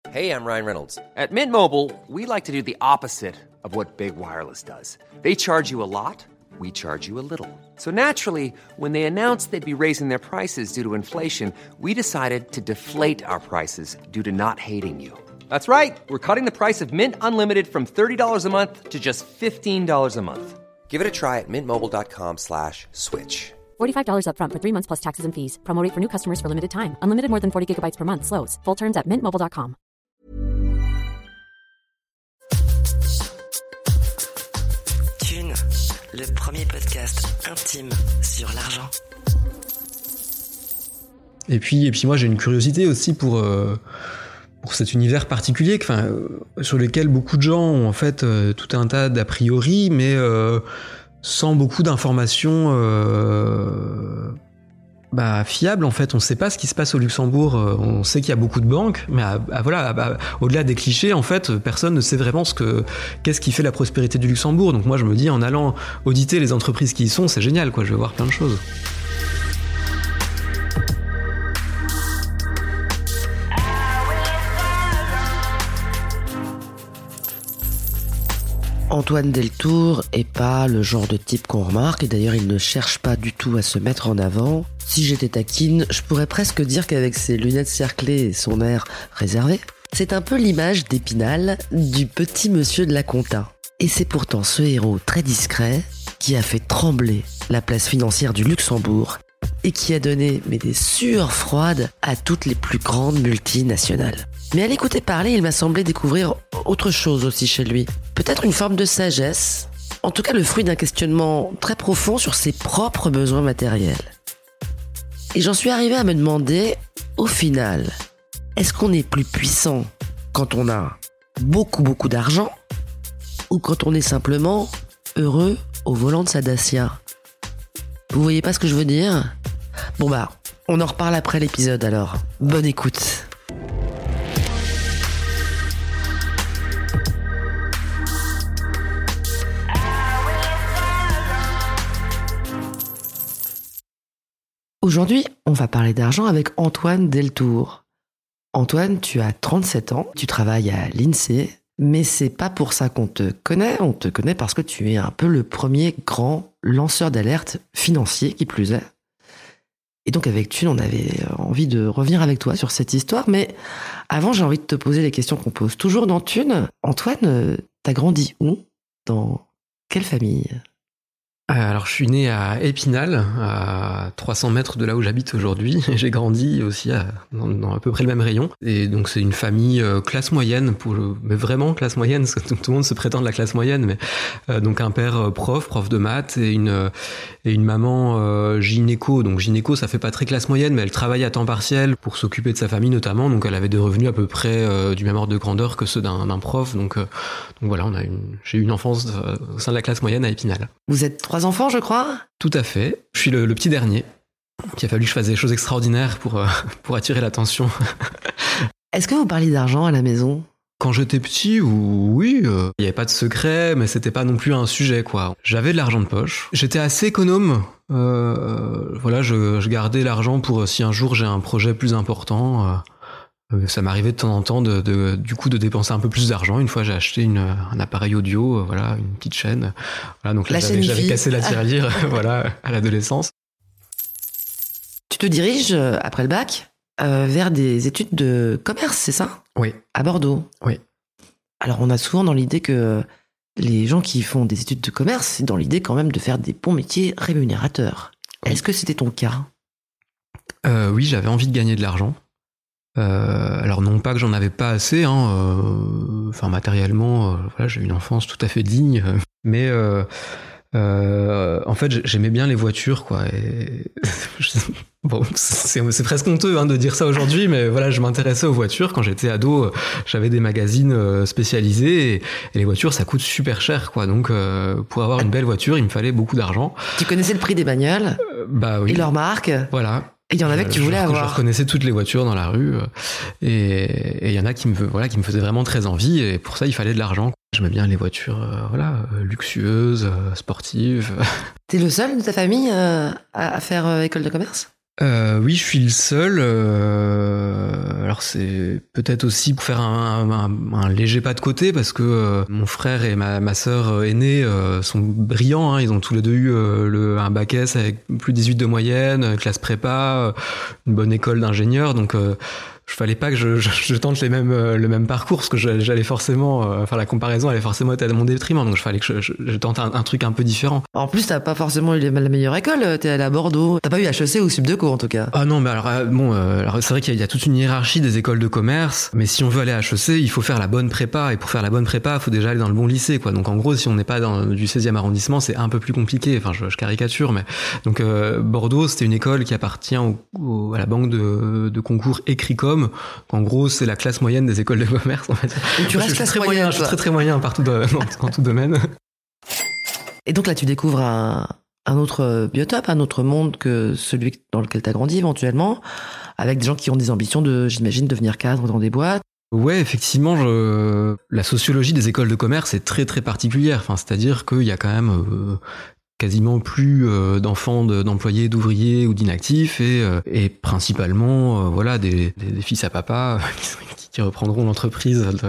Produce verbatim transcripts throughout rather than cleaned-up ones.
Hey, I'm Ryan Reynolds. At Mint Mobile, we like to do the opposite of what Big Wireless does. They charge you a lot, we charge you a little. So naturally, when they announced they'd be raising their prices due to inflation, we decided to deflate our prices due to not hating you. That's right. We're cutting the price of Mint Unlimited from thirty dollars a month to just fifteen dollars a month. Give it a try at mintmobile.com slash switch. forty-five dollars up front for three months plus taxes and fees. Promo rate for new customers for limited time. Unlimited more than forty gigabytes per month. Slows full terms at mint mobile dot com. Thune, le premier podcast intime sur l'argent. Et puis, et puis moi j'ai une curiosité aussi pour, euh, pour cet univers particulier, enfin, euh, sur lequel beaucoup de gens ont en fait euh, tout un tas d'a priori, mais euh, sans beaucoup d'informations euh, bah, fiables en fait. On ne sait pas ce qui se passe au Luxembourg, on sait qu'il y a beaucoup de banques, mais à, à, voilà, à, à, au-delà des clichés, en fait, personne ne sait vraiment ce que, qu'est-ce qui fait la prospérité du Luxembourg. Donc moi je me dis, en allant auditer les entreprises qui y sont, c'est génial, quoi. Je vais voir plein de choses. Antoine Deltour est pas le genre de type qu'on remarque, et d'ailleurs il ne cherche pas du tout à se mettre en avant. Si j'étais taquine, je pourrais presque dire qu'avec ses lunettes cerclées et son air réservé, c'est un peu l'image d'Épinal du petit monsieur de la compta. Et c'est pourtant ce héros très discret qui a fait trembler la place financière du Luxembourg et qui a donné mais des sueurs froides à toutes les plus grandes multinationales. Mais à l'écouter parler, il m'a semblé découvrir autre chose aussi chez lui. Peut-être une forme de sagesse, en tout cas le fruit d'un questionnement très profond sur ses propres besoins matériels. Et j'en suis arrivé à me demander, au final, est-ce qu'on est plus puissant quand on a beaucoup beaucoup d'argent ou quand on est simplement heureux au volant de sa Dacia ? Vous voyez pas ce que je veux dire ? Bon bah, on en reparle après l'épisode alors. Bonne écoute. Aujourd'hui, on va parler d'argent avec Antoine Deltour. Antoine, tu as trente-sept ans, tu travailles à l'INSEE, mais c'est pas pour ça qu'on te connaît, on te connaît parce que tu es un peu le premier grand lanceur d'alerte financier, qui plus est. Et donc avec Thune, on avait envie de revenir avec toi sur cette histoire, mais avant, j'ai envie de te poser les questions qu'on pose toujours dans Thune. Antoine, t'as grandi où ? Dans quelle famille ? Alors, je suis né à Épinal, à trois cents mètres de là où j'habite aujourd'hui. J'ai grandi aussi à, dans, dans à peu près le même rayon. Et donc, c'est une famille euh, classe moyenne, pour le, mais vraiment classe moyenne, parce que tout, tout le monde se prétend de la classe moyenne. Mais euh, donc, un père euh, prof, prof de maths, et une, euh, et une maman euh, gynéco. Donc, gynéco, ça fait pas très classe moyenne, mais elle travaille à temps partiel pour s'occuper de sa famille notamment. Donc, elle avait des revenus à peu près euh, du même ordre de grandeur que ceux d'un, d'un prof. Donc, euh, donc voilà, on a une, j'ai eu une enfance euh, au sein de la classe moyenne à Épinal. Vous êtes trois enfants, je crois ? Tout à fait. Je suis le, le petit dernier. Il a fallu que je fasse des choses extraordinaires pour, euh, pour attirer l'attention. Est-ce que vous parliez d'argent à la maison ? Quand j'étais petit, oui, euh, il n'y avait pas de secret, mais c'était pas non plus un sujet, quoi. J'avais de l'argent de poche. J'étais assez économe. Euh, voilà, je, je gardais l'argent pour si un jour j'ai un projet plus important. Euh, Ça m'arrivait de temps en temps de, de, du coup de dépenser un peu plus d'argent. Une fois, j'ai acheté une, un appareil audio, euh, voilà, une petite chaîne. Voilà, donc là, la j'avais, j'avais chaîne cassé la tirelire, voilà, à l'adolescence. Tu te diriges, après le bac, euh, vers des études de commerce, c'est ça ? Oui. À Bordeaux ? Oui. Alors, on a souvent dans l'idée que les gens qui font des études de commerce, c'est dans l'idée quand même de faire des bons métiers rémunérateurs. Oui. Est-ce que c'était ton cas ? euh, Oui, j'avais envie de gagner de l'argent. Euh, alors non pas que j'en avais pas assez, hein, euh, enfin matériellement, euh, voilà, j'ai eu une enfance tout à fait digne, euh, mais euh, euh, en fait j'aimais bien les voitures, quoi. Et bon, c'est, c'est presque honteux hein, de dire ça aujourd'hui, mais voilà, je m'intéressais aux voitures quand j'étais ado. J'avais des magazines spécialisés et, et les voitures ça coûte super cher, quoi. Donc euh, pour avoir une belle voiture, il me fallait beaucoup d'argent. Tu connaissais le prix des bagnoles euh, Bah oui. Et leur marque. Voilà. Et il y en avait que tu voulais je, avoir. Je reconnaissais toutes les voitures dans la rue, et il y en a qui me, voilà, qui me faisaient vraiment très envie, et pour ça il fallait de l'argent. J'aimais bien les voitures, euh, voilà, luxueuses, sportives. T'es le seul de ta famille euh, à faire euh, école de commerce ? Euh, oui, je suis le seul. Euh, alors c'est peut-être aussi pour faire un, un, un léger pas de côté parce que euh, mon frère et ma, ma sœur aînée euh, sont brillants. Hein, ils ont tous les deux eu euh, le, un bac S avec plus de dix-huit de moyenne, classe prépa, une bonne école d'ingénieur. Donc euh, je fallait pas que je, je, je tente les mêmes, le même parcours parce que j'allais forcément, euh, enfin la comparaison allait forcément être à mon détriment. Donc il fallait que je, je, je tente un, un truc un peu différent. En plus, t'as pas forcément eu la meilleure école. T'es allé à Bordeaux. T'as pas eu H E C ou Subdeco en tout cas. Ah non, mais alors euh, bon, euh, alors c'est vrai qu'il y a, il y a toute une hiérarchie des écoles de commerce. Mais si on veut aller à H E C, il faut faire la bonne prépa. Et pour faire la bonne prépa, il faut déjà aller dans le bon lycée, quoi. Donc en gros, si on n'est pas dans du seizième arrondissement, c'est un peu plus compliqué. Enfin, je, je caricature, mais donc euh, Bordeaux, c'était une école qui appartient au, au, à la banque de, de concours Écricom. En gros, c'est la classe moyenne des écoles de commerce, en fait. Et tu restes je, je, classe suis très moyenne, moyen, je suis très très moyen partout de, dans, dans tout domaine. Et donc là, tu découvres un, un autre biotope, un autre monde que celui dans lequel tu as grandi éventuellement, avec des gens qui ont des ambitions de, j'imagine, devenir cadre dans des boîtes. Ouais, effectivement, je... la sociologie des écoles de commerce est très très particulière. Enfin, c'est-à-dire qu'il y a quand même euh, quasiment plus euh, d'enfants, de, d'employés, d'ouvriers ou d'inactifs, et, euh, et principalement, euh, voilà, des, des, des fils à papa qui, qui reprendront l'entreprise. De,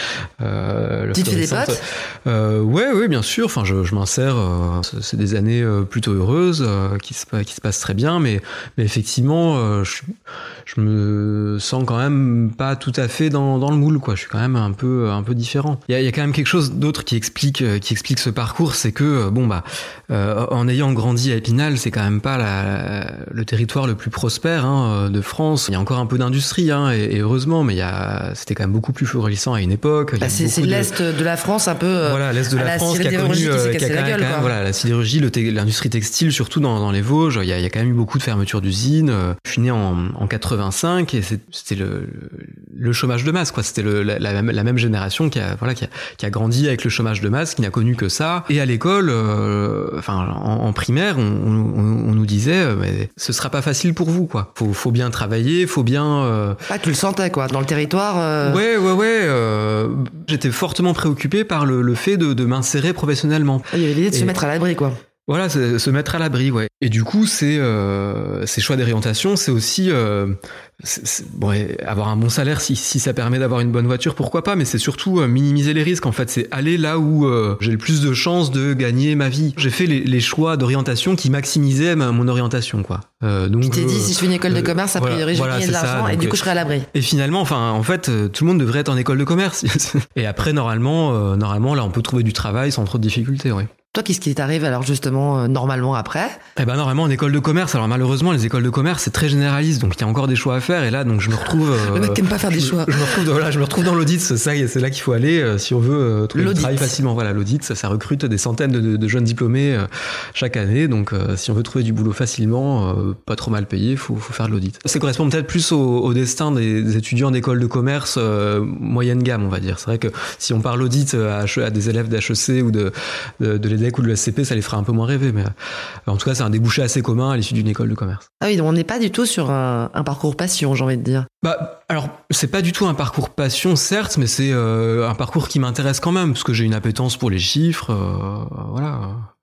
euh, tu te fais des potes euh, Ouais, ouais, bien sûr. Enfin, je, je m'insère. Euh, c'est des années euh, plutôt heureuses euh, qui se qui se passent très bien, mais mais effectivement, euh, je, je me sens quand même pas tout à fait dans dans le moule, quoi. Je suis quand même un peu un peu différent. Il y a, il y a quand même quelque chose d'autre qui explique qui explique ce parcours, c'est que bon bah euh, en ayant grandi à Épinal, c'est quand même pas la, le territoire le plus prospère hein, de France. Il y a encore un peu d'industrie, hein, et, et heureusement, mais il y a c'était quand même beaucoup plus florissant à une époque. Bah c'est c'est de... l'est de la France un peu. Euh, voilà, l'est de la, la France qui a connu, qui euh, qui a quand même, gueule, quand même voilà, la sidérurgie, le te- l'industrie textile, surtout dans, dans les Vosges. Il y, a, il y a quand même eu beaucoup de fermetures d'usines. Je suis né en, en quatre-vingt-cinq et c'était le, le chômage de masse, quoi. C'était le, la, la, la même génération qui a, voilà, qui a, qui a grandi avec le chômage de masse, qui n'a connu que ça. Et à l'école, euh, enfin, en, en primaire, on, on, on nous disait, mais ce sera pas facile pour vous, quoi. Faut, faut bien travailler, faut bien. Euh... Ah, tu le sentais, quoi, dans le territoire. Euh... Ouais, ouais, ouais. Euh, j'étais fortement préoccupé par le, le fait de, de m'insérer professionnellement. Il y avait l'idée de et... se mettre à l'abri, quoi. Voilà, se mettre à l'abri, ouais. Et du coup, c'est euh, ces choix d'orientation, c'est aussi euh, c'est, c'est, bon, avoir un bon salaire si, si ça permet d'avoir une bonne voiture, pourquoi pas. Mais c'est surtout euh, minimiser les risques. En fait, c'est aller là où euh, j'ai le plus de chances de gagner ma vie. J'ai fait les, les choix d'orientation qui maximisaient ma, mon orientation, quoi. Euh, donc, tu t'es euh, dit, si je fais une école de commerce, a priori, voilà, je vais gagner de l'argent ça, donc, et du coup, je serai à l'abri. Et finalement, enfin, en fait, tout le monde devrait être en école de commerce. Et après, normalement, euh, normalement, là, on peut trouver du travail sans trop de difficultés, ouais. Toi, qu'est-ce qui t'arrive alors justement euh, normalement après ? Eh ben normalement en école de commerce. Alors malheureusement les écoles de commerce c'est très généraliste, donc il y a encore des choix à faire. Et là donc je me retrouve. Euh, Le mec t'aime pas faire des je, choix. Je me retrouve voilà, je me retrouve dans l'audit. C'est ça, c'est là qu'il faut aller euh, si on veut euh, trouver l'audit. Du travail facilement. Voilà, l'audit ça, ça recrute des centaines de, de, de jeunes diplômés euh, chaque année. Donc euh, si on veut trouver du boulot facilement, euh, pas trop mal payé, faut faut faire de l'audit. Ça correspond peut-être plus au, au destin des, des étudiants d'école de commerce euh, moyenne gamme, on va dire. C'est vrai que si on parle audit à, à des élèves d'H E C ou de de, de l'E D E C ou de l'E S C P, ça les fera un peu moins rêver, mais en tout cas c'est un débouché assez commun à l'issue d'une école de commerce. Ah oui, donc on n'est pas du tout sur un, un parcours passion, j'ai envie de dire. Bah alors c'est pas du tout un parcours passion certes, mais c'est euh, un parcours qui m'intéresse quand même parce que j'ai une appétence pour les chiffres, euh, voilà.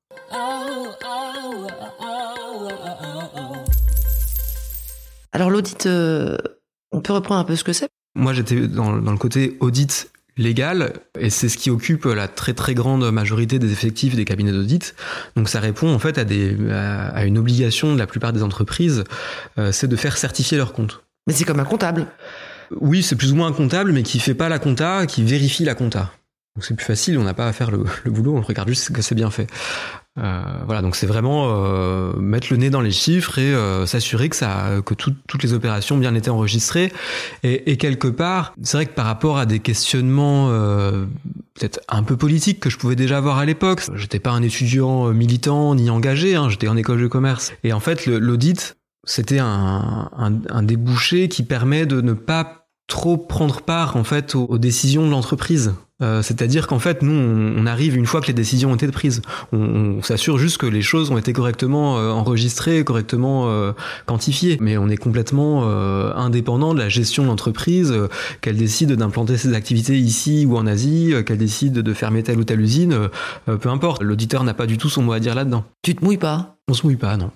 Alors l'audit, euh, on peut reprendre un peu ce que c'est ? Moi j'étais dans, dans le côté audit légal, et c'est ce qui occupe la très très grande majorité des effectifs des cabinets d'audit. Donc ça répond en fait à, des, à, à une obligation de la plupart des entreprises, euh, c'est de faire certifier leurs comptes. Mais c'est comme un comptable. Oui, c'est plus ou moins un comptable, mais qui fait pas la compta, qui vérifie la compta. Donc c'est plus facile, on n'a pas à faire le, le boulot, on regarde juste que c'est bien fait. Euh, voilà, donc c'est vraiment euh, mettre le nez dans les chiffres et euh, s'assurer que ça, que tout, toutes les opérations bien été enregistrées. Et, et quelque part, c'est vrai que par rapport à des questionnements euh, peut-être un peu politiques que je pouvais déjà avoir à l'époque, j'étais pas un étudiant militant ni engagé, hein, j'étais en école de commerce. Et en fait, le, l'audit, c'était un, un, un débouché qui permet de ne pas trop prendre part en fait aux, aux décisions de l'entreprise. Euh, c'est-à-dire qu'en fait, nous, on, on arrive une fois que les décisions ont été prises. On, on s'assure juste que les choses ont été correctement euh, enregistrées, correctement euh, quantifiées. Mais on est complètement euh, indépendant de la gestion de l'entreprise, euh, qu'elle décide d'implanter ses activités ici ou en Asie, euh, qu'elle décide de fermer telle ou telle usine, euh, peu importe. L'auditeur n'a pas du tout son mot à dire là-dedans. Tu te mouilles pas ? On se mouille pas, non.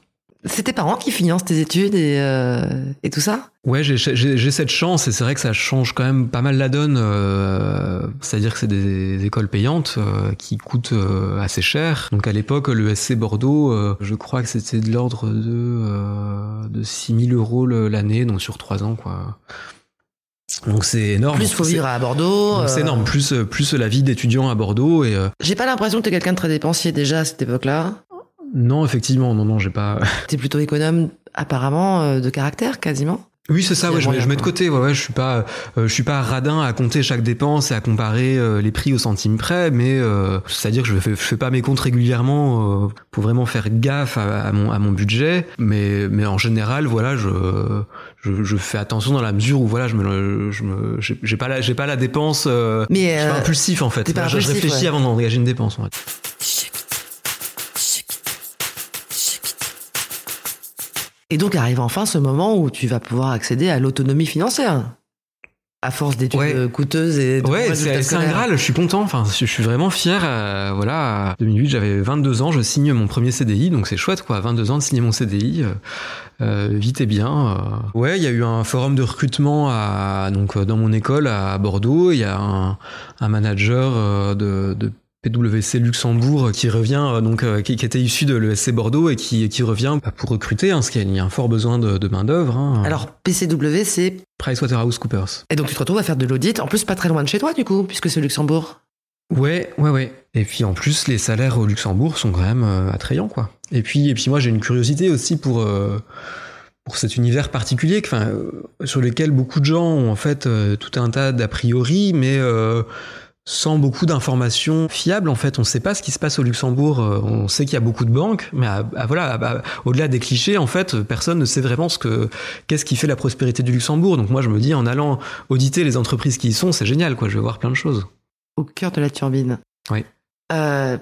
C'est tes parents qui financent tes études et, euh, et tout ça? Ouais, j'ai, j'ai, j'ai cette chance et c'est vrai que ça change quand même pas mal la donne. Euh, c'est-à-dire que c'est des, des écoles payantes euh, qui coûtent euh, assez cher. Donc à l'époque, le S C Bordeaux, euh, je crois que c'était de l'ordre de, euh, de six mille euros l'année, donc sur trois ans, quoi. Donc c'est énorme. Plus faut vivre à Bordeaux. Donc c'est énorme. Plus, plus la vie d'étudiant à Bordeaux. Et euh... J'ai pas l'impression que t'es quelqu'un de très dépensier déjà à cette époque-là. Non, effectivement, non, non, j'ai pas. T'es plutôt économe, apparemment, euh, de caractère, quasiment. Oui, c'est ça. Ouais, je mets, je mets de côté. Ouais, ouais, je suis pas, euh, je suis pas radin à compter chaque dépense et à comparer euh, les prix au centime près, mais euh, c'est-à-dire que je fais, je fais pas mes comptes régulièrement euh, pour vraiment faire gaffe à, à mon, à mon budget, mais, mais en général, voilà, je, je, je fais attention dans la mesure où voilà, je me, je me, j'ai, j'ai pas la, j'ai pas la dépense. Euh, mais euh, je suis pas impulsif en fait. Pas voilà, impulsif, je réfléchis ouais. avant d'engager une dépense. Ouais. Et donc arrive enfin ce moment où tu vas pouvoir accéder à l'autonomie financière. À force d'études ouais. coûteuses et de ouais, c'est, c'est un Graal. Je suis content. Enfin, je suis vraiment fier. Euh, voilà, en deux mille huit, j'avais vingt-deux ans. Je signe mon premier C D I, donc c'est chouette, quoi. vingt-deux ans de signer mon C D I, euh, vite et bien. Euh. Ouais, il y a eu un forum de recrutement à donc dans mon école à Bordeaux. Il y a un, un manager euh, de, de P W C Luxembourg qui revient, donc qui, qui était issu de l'E S C Bordeaux et qui, qui revient pour recruter, hein, parce qu'il y a un fort besoin de, de main d'œuvre. Hein. Alors P C W, c'est PricewaterhouseCoopers. Et donc tu te retrouves à faire de l'audit, en plus pas très loin de chez toi du coup, puisque c'est Luxembourg. Ouais, ouais, ouais. Et puis en plus, les salaires au Luxembourg sont quand même euh, attrayants, quoi. Et puis, et puis moi, j'ai une curiosité aussi pour euh, pour cet univers particulier, enfin, euh, sur lequel beaucoup de gens ont en fait euh, tout un tas d'a priori, mais euh, sans beaucoup d'informations fiables. En fait, on ne sait pas ce qui se passe au Luxembourg. On sait qu'il y a beaucoup de banques, mais à, à, voilà, à, à, au-delà des clichés, en fait, personne ne sait vraiment ce que qu'est-ce qui fait la prospérité du Luxembourg. Donc moi, je me dis, en allant auditer les entreprises qui y sont, c'est génial, quoi. Je vais voir plein de choses. Au cœur de la turbine. Oui. Euh,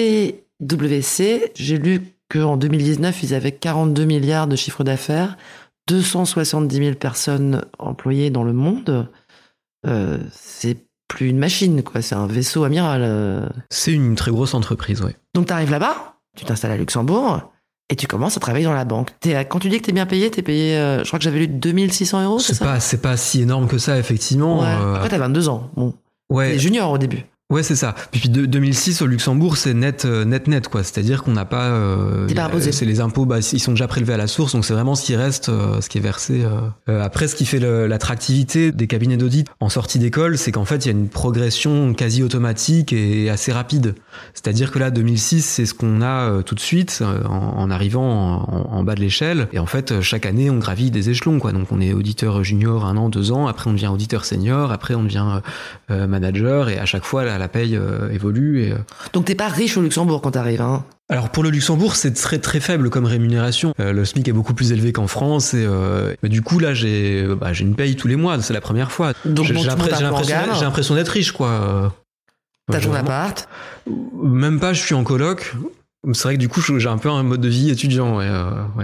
P W C, j'ai lu qu'en deux mille dix-neuf, ils avaient quarante-deux milliards de chiffre d'affaires, deux cent soixante-dix mille personnes employées dans le monde. Euh, c'est plus une machine, quoi. C'est un vaisseau amiral. Euh. C'est une très grosse entreprise, oui. Donc t'arrives là-bas, tu t'installes à Luxembourg et tu commences à travailler dans la banque. T'es à, quand tu dis que t'es bien payé, t'es payé, euh, je crois que j'avais lu deux mille six cents euros, c'est, c'est ça? pas, c'est pas si énorme que ça, effectivement. Ouais. Euh... Après t'as vingt-deux ans. Bon. Ouais. T'es junior au début. Ouais, c'est ça. Puis, puis de, deux mille six au Luxembourg, c'est net, net, net, quoi. C'est-à-dire qu'on n'a pas. Euh, T'es pas imposé. C'est les impôts, bah, ils sont déjà prélevés à la source, donc c'est vraiment ce qui reste, euh, ce qui est versé. Euh. Euh, après, ce qui fait le, l'attractivité des cabinets d'audit en sortie d'école, c'est qu'en fait, il y a une progression quasi automatique et assez rapide. C'est-à-dire que là, deux mille six, c'est ce qu'on a euh, tout de suite euh, en, en arrivant en, en bas de l'échelle. Et en fait, chaque année, on gravit des échelons, quoi. Donc, on est auditeur junior un an, deux ans. Après, on devient auditeur senior. Après, on devient euh, manager. Et à chaque fois, la, la paye euh, évolue. Et, euh... Donc, t'es pas riche au Luxembourg quand t'arrives, hein? Alors pour le Luxembourg, c'est très très faible comme rémunération. Euh, le SMIC est beaucoup plus élevé qu'en France et euh, bah, du coup là j'ai bah, j'ai une paye tous les mois, c'est la première fois. Donc j'ai, bon, j'ai, l'impression, j'ai, l'impression, j'ai l'impression d'être riche, quoi. T'as euh, ton appart? Même pas, je suis en coloc. C'est vrai que du coup j'ai un peu un mode de vie étudiant. Ouais, euh, ouais.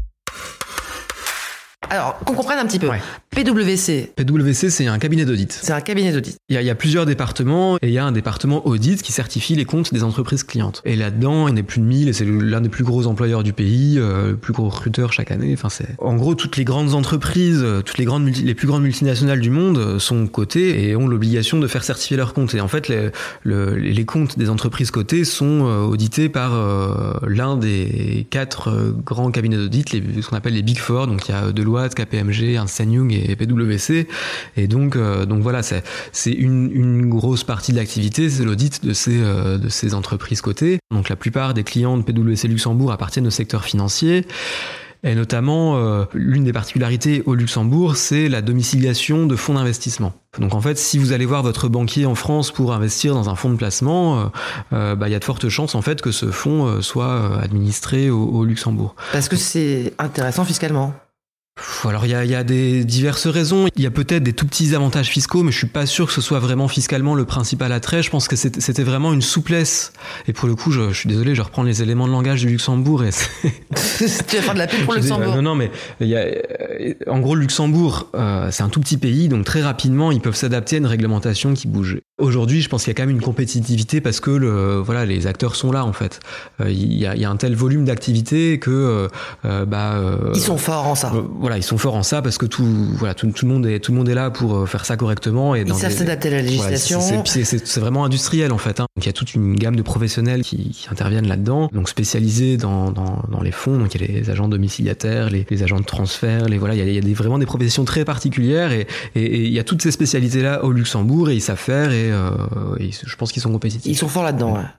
Alors, qu'on comprenne un petit peu. Ouais. P W C. P W C, c'est un cabinet d'audit. C'est un cabinet d'audit. Il y a, il y a plusieurs départements et il y a un département audit qui certifie les comptes des entreprises clientes. Et là-dedans, il y en a plus de mille et c'est l'un des plus gros employeurs du pays, euh, le plus gros recruteur chaque année. Enfin, c'est en gros toutes les grandes entreprises, toutes les grandes multi... les plus grandes multinationales du monde sont cotées et ont l'obligation de faire certifier leurs comptes. Et en fait, les, le, les comptes des entreprises cotées sont audités par euh, l'un des quatre euh, grands cabinets d'audit, les, ce qu'on appelle les Big Four. Donc il y a Deloitte, K P M G, Ernst and Young et P W C. Et donc, euh, donc voilà, c'est, c'est une, une grosse partie de l'activité, c'est l'audit de ces, euh, de ces entreprises cotées. Donc la plupart des clients de P W C Luxembourg appartiennent au secteur financier. Et notamment, euh, l'une des particularités au Luxembourg, c'est la domiciliation de fonds d'investissement. Donc en fait, si vous allez voir votre banquier en France pour investir dans un fonds de placement, euh, euh, bah, y a de fortes chances en fait que ce fonds euh, soit administré au, au Luxembourg. Parce que c'est intéressant fiscalement. Alors il y a, il y a des diverses raisons. Il y a peut-être des tout petits avantages fiscaux, mais je suis pas sûr que ce soit vraiment fiscalement le principal attrait. Je pense que c'était, c'était vraiment une souplesse. Et pour le coup, je, je suis désolé, je reprends les éléments de langage du Luxembourg. Et c'est... tu vas faire de la pub pour le Luxembourg. Non, non, mais il y a, en gros, le Luxembourg, euh, c'est un tout petit pays, donc très rapidement, ils peuvent s'adapter à une réglementation qui bouge. Aujourd'hui, je pense qu'il y a quand même une compétitivité parce que le, voilà, les acteurs sont là en fait. Euh, il y a, il y a un tel volume d'activité que euh, bah euh, ils sont forts en ça. Euh, voilà, ils sont forts en ça parce que tout, voilà, tout, tout le monde est, tout le monde est là pour faire ça correctement. Et ils savent des... s'adapter à la législation. Voilà, c'est, c'est, c'est, c'est vraiment industriel en fait. Hein. Donc il y a toute une gamme de professionnels qui, qui interviennent là-dedans, donc spécialisés dans, dans, dans les fonds. Donc il y a les agents domiciliataires, les, les agents de transfert, les voilà, il y a, il y a des, vraiment des professions très particulières et, et, et il y a toutes ces spécialités là au Luxembourg et ils savent faire et, euh, et je pense qu'ils sont compétitifs. Ils sont forts là-dedans. Ouais.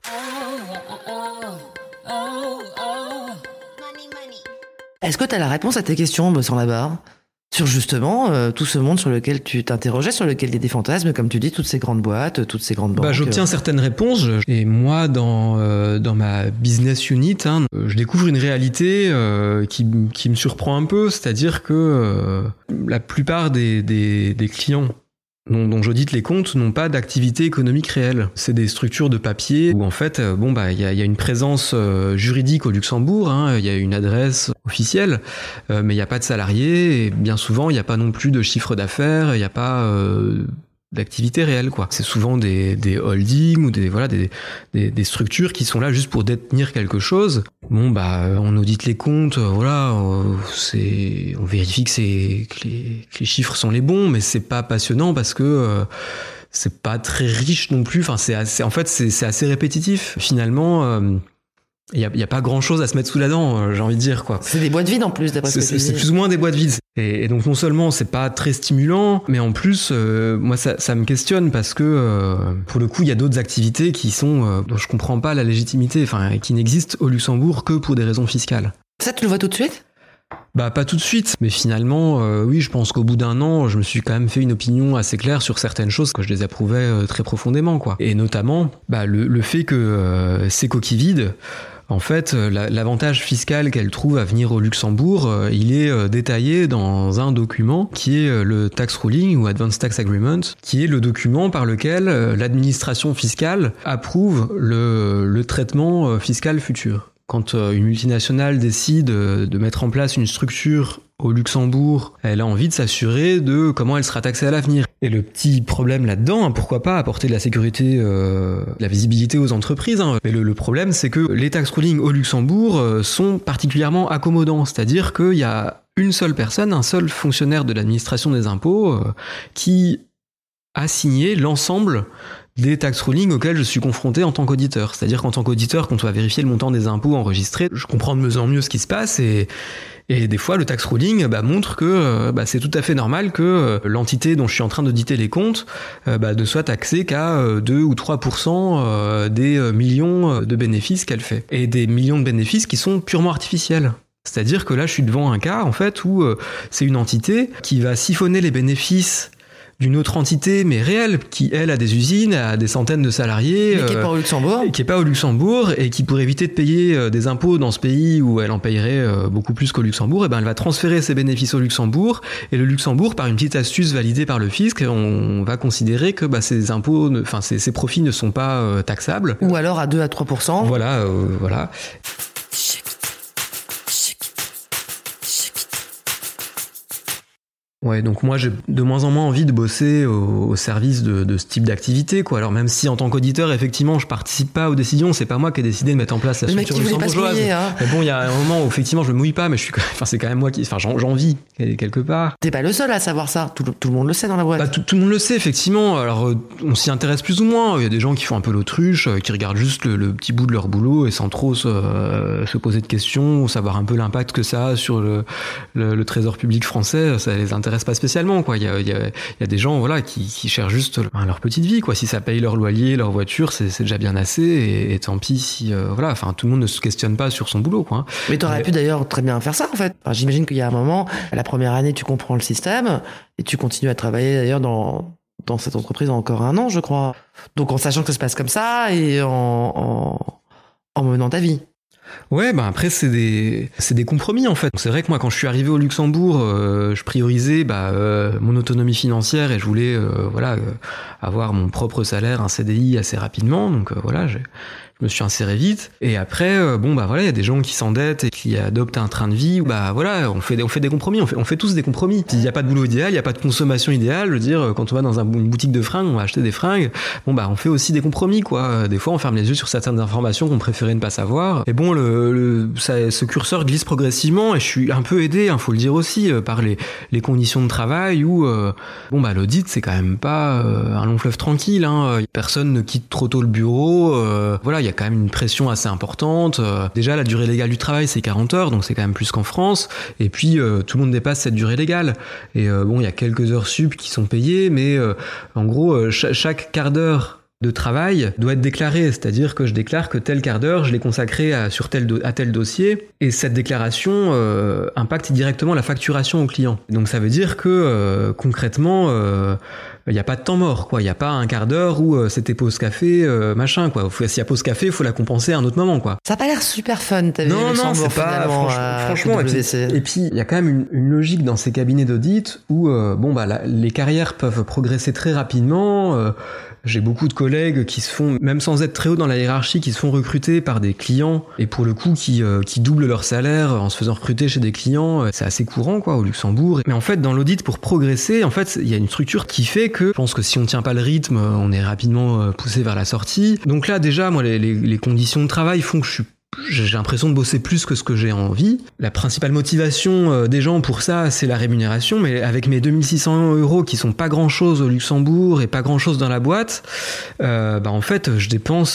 Est-ce que tu as la réponse à tes questions, Bossant là-bas, sur justement euh, tout ce monde sur lequel tu t'interrogeais, sur lequel il y a des fantasmes, comme tu dis, toutes ces grandes boîtes, toutes ces grandes banques. Bah, j'obtiens certaines réponses. Et moi, dans euh, dans ma business unit, hein, je découvre une réalité euh, qui qui me surprend un peu, c'est-à-dire que euh, la plupart des des, des clients dont, dont j'audite les comptes n'ont pas d'activité économique réelle. C'est des structures de papier où en fait, bon bah il y a, y a une présence euh, juridique au Luxembourg, hein, il y a une adresse officielle, euh, mais il n'y a pas de salariés et bien souvent il n'y a pas non plus de chiffre d'affaires, il n'y a pas euh, d'activité réelle quoi. C'est souvent des, des holdings ou des voilà des, des des structures qui sont là juste pour détenir quelque chose. Bon bah on audite les comptes, voilà, c'est on vérifie que c'est que les, que les chiffres sont les bons, mais c'est pas passionnant parce que euh, c'est pas très riche non plus. Enfin c'est assez, en fait c'est c'est assez répétitif finalement. Euh, Il y a, y a pas grand chose à se mettre sous la dent, euh, j'ai envie de dire, quoi. C'est des boîtes vides en plus, d'après ce que tu dis. C'est plus ou moins des boîtes vides. Et, et donc non seulement c'est pas très stimulant, mais en plus, euh, moi ça, ça me questionne parce que euh, pour le coup, il y a d'autres activités qui sont euh, dont je comprends pas la légitimité, enfin qui n'existent au Luxembourg que pour des raisons fiscales. Ça, tu le vois tout de suite ? Bah pas tout de suite, mais finalement, euh, oui, je pense qu'au bout d'un an, je me suis quand même fait une opinion assez claire sur certaines choses que je les approuvais euh, très profondément, quoi. Et notamment, bah le, le fait que euh, ces coquilles vides. En fait, la, l'avantage fiscal qu'elle trouve à venir au Luxembourg, euh, il est euh, détaillé dans un document qui est euh, le Tax Ruling ou Advanced Tax Agreement, qui est le document par lequel euh, l'administration fiscale approuve le, le traitement euh, fiscal futur. Quand euh, une multinationale décide euh, de mettre en place une structure au Luxembourg, elle a envie de s'assurer de comment elle sera taxée à l'avenir. Et le petit problème là-dedans, hein, pourquoi pas apporter de la sécurité, euh, de la visibilité aux entreprises, hein. Mais le, le problème, c'est que les tax rulings au Luxembourg euh, sont particulièrement accommodants. C'est-à-dire qu'il y a une seule personne, un seul fonctionnaire de l'administration des impôts euh, qui a signé l'ensemble des tax rulings auxquels je suis confronté en tant qu'auditeur. C'est-à-dire qu'en tant qu'auditeur, quand on va vérifier le montant des impôts enregistrés, je comprends de mieux en mieux ce qui se passe et, et des fois, le tax ruling bah, montre que bah, c'est tout à fait normal que euh, l'entité dont je suis en train d'auditer les comptes euh, bah, ne soit taxée qu'à euh, deux ou trois pour cent euh, des euh, millions de bénéfices qu'elle fait. Et des millions de bénéfices qui sont purement artificiels. C'est-à-dire que là, je suis devant un cas en fait où euh, c'est une entité qui va siphonner les bénéfices d'une autre entité, mais réelle, qui, elle, a des usines, a des centaines de salariés. Mais qui n'est pas au Luxembourg. Qui n'est pas au Luxembourg, et qui, pour éviter de payer euh, des impôts dans ce pays où elle en payerait euh, beaucoup plus qu'au Luxembourg, et ben, elle va transférer ses bénéfices au Luxembourg, et le Luxembourg, par une petite astuce validée par le fisc, on va considérer que bah, ces impôts, enfin, ces, ces profits ne sont pas euh, taxables. Ou alors à deux à trois pour cent. Voilà, euh, voilà. Ouais, donc moi j'ai de moins en moins envie de bosser au, au service de, de ce type d'activité, quoi. Alors même si en tant qu'auditeur, effectivement, je participe pas aux décisions, c'est pas moi qui ai décidé de mettre en place la le structure luxembourgeoise. Hein. Mais bon, il y a un moment où effectivement je me mouille pas, mais je suis, enfin c'est quand même moi qui, enfin j'en, j'en vis quelque part. T'es pas le seul à savoir ça. Tout, tout le monde le sait dans la boîte. Bah, tout, tout le monde le sait effectivement. Alors on s'y intéresse plus ou moins. Il y a des gens qui font un peu l'autruche, qui regardent juste le, le petit bout de leur boulot et sans trop se, euh, se poser de questions, ou savoir un peu l'impact que ça a sur le, le, le trésor public français. Ça les intéresse pas spécialement, quoi. Il y a, il y a, il y a des gens, voilà, qui, qui cherchent juste ben, leur petite vie, quoi. Si ça paye leur loyer, leur voiture, c'est, c'est déjà bien assez. Et, et tant pis si, euh, voilà. Enfin, tout le monde ne se questionne pas sur son boulot, quoi. Mais t'aurais et... pu d'ailleurs très bien faire ça, en fait. Enfin, j'imagine qu'il y a un moment, la première année, tu comprends le système et tu continues à travailler d'ailleurs dans dans cette entreprise encore un an, je crois. Donc en sachant que ça se passe comme ça et en en, en menant ta vie. Ouais, bah après c'est des c'est des compromis en fait. C'est vrai que moi quand je suis arrivé au Luxembourg, euh, je priorisais bah, euh, mon autonomie financière et je voulais euh, voilà euh, avoir mon propre salaire, un C D I assez rapidement. Donc euh, voilà, j'ai je me suis inséré vite. Et après, euh, bon bah voilà, il y a des gens qui s'endettent et qui adoptent un train de vie. Bah voilà, on fait des, on fait des compromis, on fait, on fait tous des compromis. Il n'y a pas de boulot idéal, il n'y a pas de consommation idéale. Je veux dire, quand on va dans un, une boutique de fringues, on va acheter des fringues. Bon bah on fait aussi des compromis quoi. Des fois, on ferme les yeux sur certaines informations qu'on préférait ne pas savoir. Et bon, le, le ça, ce curseur glisse progressivement et je suis un peu aidé, hein, faut le dire aussi, euh, par les, les conditions de travail où euh, bon bah l'audit c'est quand même pas euh, un long fleuve tranquille. Hein. Personne ne quitte trop tôt le bureau. Euh, voilà, il y a quand même une pression assez importante. Euh, déjà, la durée légale du travail, c'est quarante heures, donc c'est quand même plus qu'en France. Et puis, euh, tout le monde dépasse cette durée légale. Et euh, bon, il y a quelques heures sup qui sont payées, mais euh, en gros, euh, ch- chaque quart d'heure de travail doit être déclaré, c'est-à-dire que je déclare que tel quart d'heure, je l'ai consacré à, sur tel do- à tel dossier, et cette déclaration euh, impacte directement la facturation au client. Donc ça veut dire que euh, concrètement, euh, il n'y a pas de temps mort, quoi. Il n'y a pas un quart d'heure où euh, c'était pause café, euh, machin, quoi. Faut, s'il y a pause café, il faut la compenser à un autre moment, quoi. Ça a pas l'air super fun, t'as vu. Non, non, c'est pas, franchement, franchement, et puis, et puis, il y a quand même une, une logique dans ces cabinets d'audit où, euh, bon, bah, la, les carrières peuvent progresser très rapidement, euh, j'ai beaucoup de collègues qui se font, même sans être très haut dans la hiérarchie, qui se font recruter par des clients et pour le coup qui, euh, qui doublent leur salaire en se faisant recruter chez des clients. C'est assez courant quoi au Luxembourg. Mais en fait dans l'audit pour progresser, en fait il y a une structure qui fait que je pense que si on tient pas le rythme, on est rapidement poussé vers la sortie. Donc là déjà moi les, les, les conditions de travail font que je suis j'ai l'impression de bosser plus que ce que j'ai envie. La principale motivation des gens pour ça, c'est la rémunération, mais avec mes deux mille six cents euros qui sont pas grand chose au Luxembourg et pas grand chose dans la boîte, euh, bah en fait, je dépense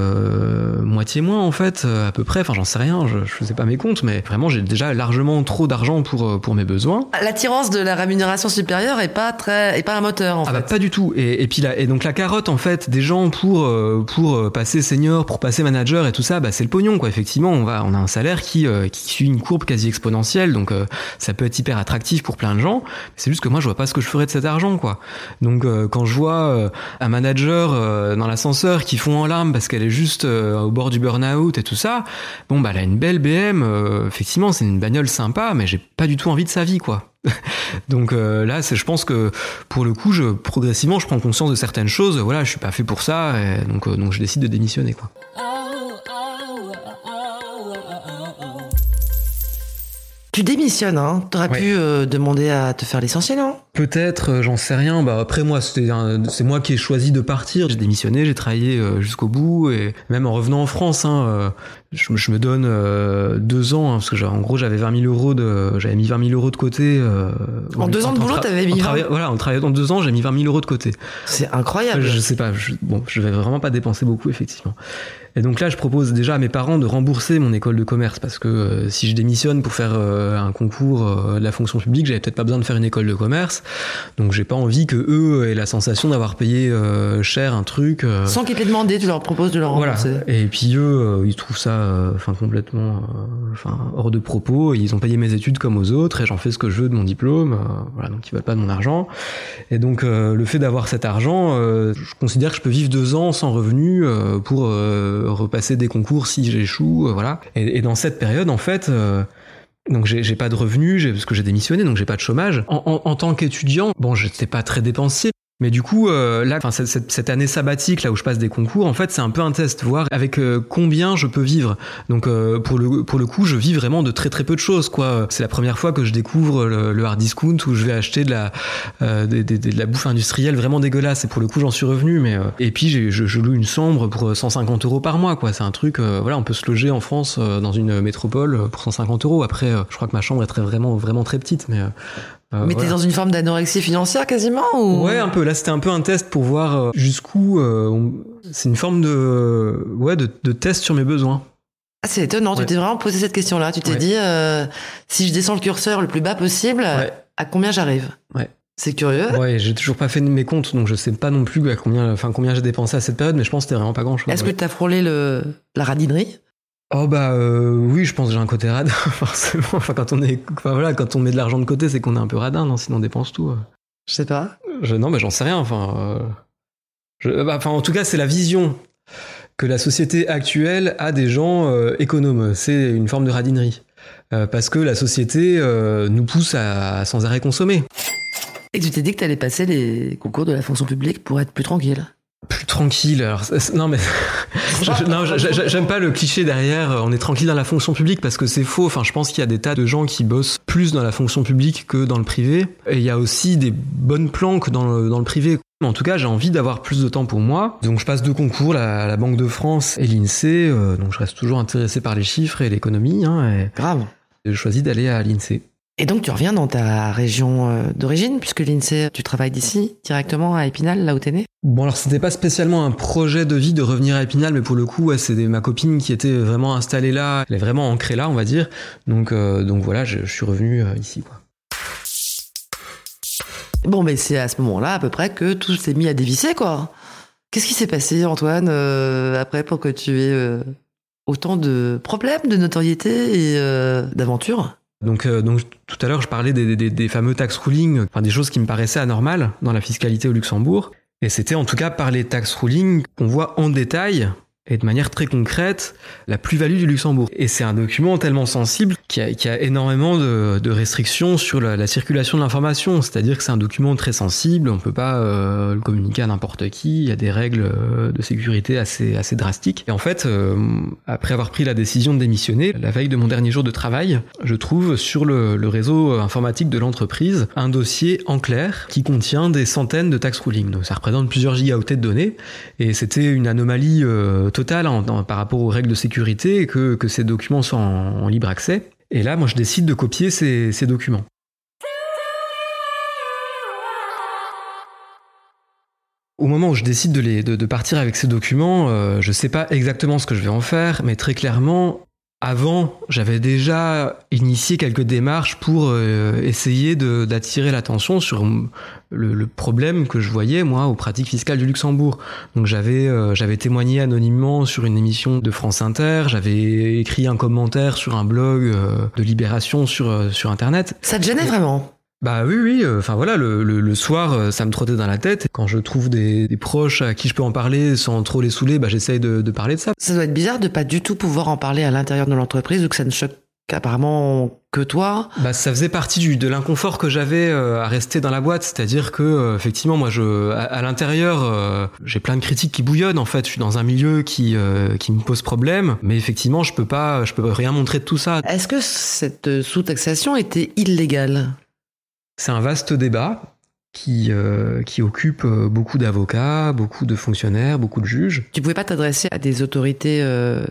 euh, moitié moins en fait, à peu près. Enfin, j'en sais rien, je, je faisais pas mes comptes, mais vraiment, j'ai déjà largement trop d'argent pour pour mes besoins. L'attirance de la rémunération supérieure est pas très, est pas un moteur en ah fait. Bah pas du tout. Et, et puis là, et donc la carotte en fait des gens pour pour passer senior, pour passer manager et tout ça, bah c'est le pognon quoi. Effectivement, on va, on a un salaire qui euh, qui suit une courbe quasi exponentielle, donc euh, ça peut être hyper attractif pour plein de gens. C'est juste que moi, je vois pas ce que je ferais de cet argent, quoi. Donc euh, quand je vois euh, un manager euh, dans l'ascenseur qui fond en larmes parce qu'elle est juste euh, au bord du burn-out et tout ça, bon bah elle a une belle B M. Euh, effectivement, c'est une bagnole sympa, mais j'ai pas du tout envie de sa vie, quoi. Donc euh, là, c'est, je pense que pour le coup, je, progressivement, je prends conscience de certaines choses. Voilà, je suis pas fait pour ça, et donc euh, donc je décide de démissionner, quoi. Tu démissionnes, hein. T'aurais ouais. pu euh, demander à te faire licencier, non ? Peut-être, euh, j'en sais rien. Bah après moi, c'était un, c'est moi qui ai choisi de partir. J'ai démissionné, j'ai travaillé euh, jusqu'au bout et même en revenant en France, hein, euh, je, je me donne euh, deux ans hein, parce que genre, en gros j'avais vingt mille euros de, j'avais mis vingt mille euros de côté. Euh, en, en deux ans de boulot, tra- t'avais mis vingt. Voilà, en travaillant dans deux ans, j'ai mis vingt mille euros de côté. C'est incroyable. Je, je sais pas. Je, bon, je vais vraiment pas dépenser beaucoup effectivement. Et donc là, je propose déjà à mes parents de rembourser mon école de commerce parce que euh, si je démissionne pour faire euh, un concours euh, de la fonction publique, j'avais peut-être pas besoin de faire une école de commerce. Donc j'ai pas envie que eux aient la sensation d'avoir payé euh, cher un truc. Euh... Sans qu'ils t'aient demandé, tu leur proposes de leur rembourser. Voilà. Et puis eux, euh, ils trouvent ça, enfin euh, complètement, enfin euh, hors de propos. Ils ont payé mes études comme aux autres et j'en fais ce que je veux de mon diplôme. Euh, voilà, donc ils veulent pas de mon argent. Et donc euh, le fait d'avoir cet argent, euh, je considère que je peux vivre deux ans sans revenu euh, pour euh, repasser des concours si j'échoue, euh, voilà. Et, et dans cette période, en fait, euh, donc j'ai, j'ai pas de revenus, j'ai, parce que j'ai démissionné, donc j'ai pas de chômage. En, en, en tant qu'étudiant, bon, j'étais pas très dépensier. Mais du coup, euh, là, enfin, cette, cette année sabbatique, là où je passe des concours, en fait, c'est un peu un test, voir avec euh, combien je peux vivre. Donc, euh, pour le pour le coup, je vis vraiment de très très peu de choses, quoi. C'est la première fois que je découvre le, le hard discount où je vais acheter de la euh, de, de, de la bouffe industrielle vraiment dégueulasse. Et pour le coup, j'en suis revenu. Mais euh, et puis, j'ai, je, je loue une chambre pour cent cinquante euros par mois, quoi. C'est un truc, euh, voilà, on peut se loger en France euh, dans une métropole pour cent cinquante euros. Après, euh, je crois que ma chambre est très vraiment vraiment très petite, mais euh, Euh, mais voilà. T'es dans une forme d'anorexie financière quasiment ou... Ouais, un peu. Là, c'était un peu un test pour voir jusqu'où. Euh, on... C'est une forme de, ouais, de, de test sur mes besoins. Ah, c'est étonnant. Ouais. Tu t'es vraiment posé cette question-là. Tu t'es ouais. dit, euh, si je descends le curseur le plus bas possible, ouais. à combien j'arrive ? Ouais. C'est curieux. Ouais, j'ai toujours pas fait mes comptes, donc je sais pas non plus à combien, enfin combien j'ai dépensé à cette période, mais je pense que c'était vraiment pas grand-chose. Est-ce ouais. que t'as frôlé le la radinerie ? Oh bah euh, oui, je pense que j'ai un côté radin forcément. Enfin quand on est, enfin voilà, quand on met de l'argent de côté, c'est qu'on est un peu radin, non ? Sinon on dépense tout. Euh. Je sais pas. Je, non, mais j'en sais rien. Enfin, euh, je, bah, enfin en tout cas c'est la vision que la société actuelle a des gens euh, économes. C'est une forme de radinerie. Euh, parce que la société euh, nous pousse à, à sans arrêt consommer. Et tu t'es dit que t'allais passer les concours de la fonction publique pour être plus tranquille. Plus tranquille, alors non mais je, je, non, je, je, j'aime pas le cliché derrière on est tranquille dans la fonction publique parce que c'est faux. Enfin, je pense qu'il y a des tas de gens qui bossent plus dans la fonction publique que dans le privé, et il y a aussi des bonnes planques dans le, dans le privé. En tout cas, j'ai envie d'avoir plus de temps pour moi, donc je passe deux concours, la, la Banque de France et l'INSEE, euh, donc je reste toujours intéressé par les chiffres et l'économie. Hein, et grave. J'ai choisi d'aller à l'INSEE. Et donc tu reviens dans ta région d'origine, puisque l'INSEE, tu travailles d'ici, directement à Épinal, là où t'es né ? Bon, alors c'était pas spécialement un projet de vie de revenir à Épinal, mais pour le coup, ouais, c'est ma copine qui était vraiment installée là, elle est vraiment ancrée là, on va dire. Donc, euh, donc voilà, je, je suis revenu euh, ici, quoi. Bon, mais c'est à ce moment-là, à peu près, que tout s'est mis à dévisser, quoi. Qu'est-ce qui s'est passé, Antoine, euh, après, pour que tu aies euh, autant de problèmes, de notoriété et euh, d'aventures ? Donc, euh, donc tout à l'heure, je parlais des, des, des fameux tax rulings, enfin des choses qui me paraissaient anormales dans la fiscalité au Luxembourg. Et c'était en tout cas par les tax rulings qu'on voit en détail et de manière très concrète la plus-value du Luxembourg. Et c'est un document tellement sensible qui a, qui a énormément de, de restrictions sur la, la circulation de l'information. C'est-à-dire que c'est un document très sensible, on peut pas euh, le communiquer à n'importe qui, il y a des règles de sécurité assez, assez drastiques. Et en fait, euh, après avoir pris la décision de démissionner, la veille de mon dernier jour de travail, je trouve sur le, le réseau informatique de l'entreprise un dossier en clair qui contient des centaines de tax rulings. Donc ça représente plusieurs gigaoctets de données, et c'était une anomalie euh, totale en, en, par rapport aux règles de sécurité et que, que ces documents soient en, en libre accès. Et là, moi, je décide de copier ces, ces documents. Au moment où je décide de, les, de, de partir avec ces documents, euh, je sais pas exactement ce que je vais en faire, mais très clairement, avant, j'avais déjà initié quelques démarches pour euh, essayer de, d'attirer l'attention sur le, le problème que je voyais, moi, aux pratiques fiscales du Luxembourg. Donc j'avais, euh, j'avais témoigné anonymement sur une émission de France Inter, j'avais écrit un commentaire sur un blog euh, de Libération sur, euh, sur Internet. Ça te gênait vraiment ? Bah oui, oui, enfin euh, voilà, le, le, le soir, ça me trottait dans la tête. Quand je trouve des, des proches à qui je peux en parler sans trop les saouler, bah j'essaye de, de parler de ça. Ça doit être bizarre de pas du tout pouvoir en parler à l'intérieur de l'entreprise, ou que ça ne choque apparemment que toi. Bah ça faisait partie du, de l'inconfort que j'avais euh, à rester dans la boîte, c'est-à-dire que euh, effectivement moi je à, à l'intérieur euh, j'ai plein de critiques qui bouillonnent en fait, je suis dans un milieu qui euh, qui me pose problème, mais effectivement je peux pas je peux rien montrer de tout ça. Est-ce que cette sous-taxation était illégale ? C'est un vaste débat qui, euh, qui occupe beaucoup d'avocats, beaucoup de fonctionnaires, beaucoup de juges. Tu pouvais pas t'adresser à des autorités euh,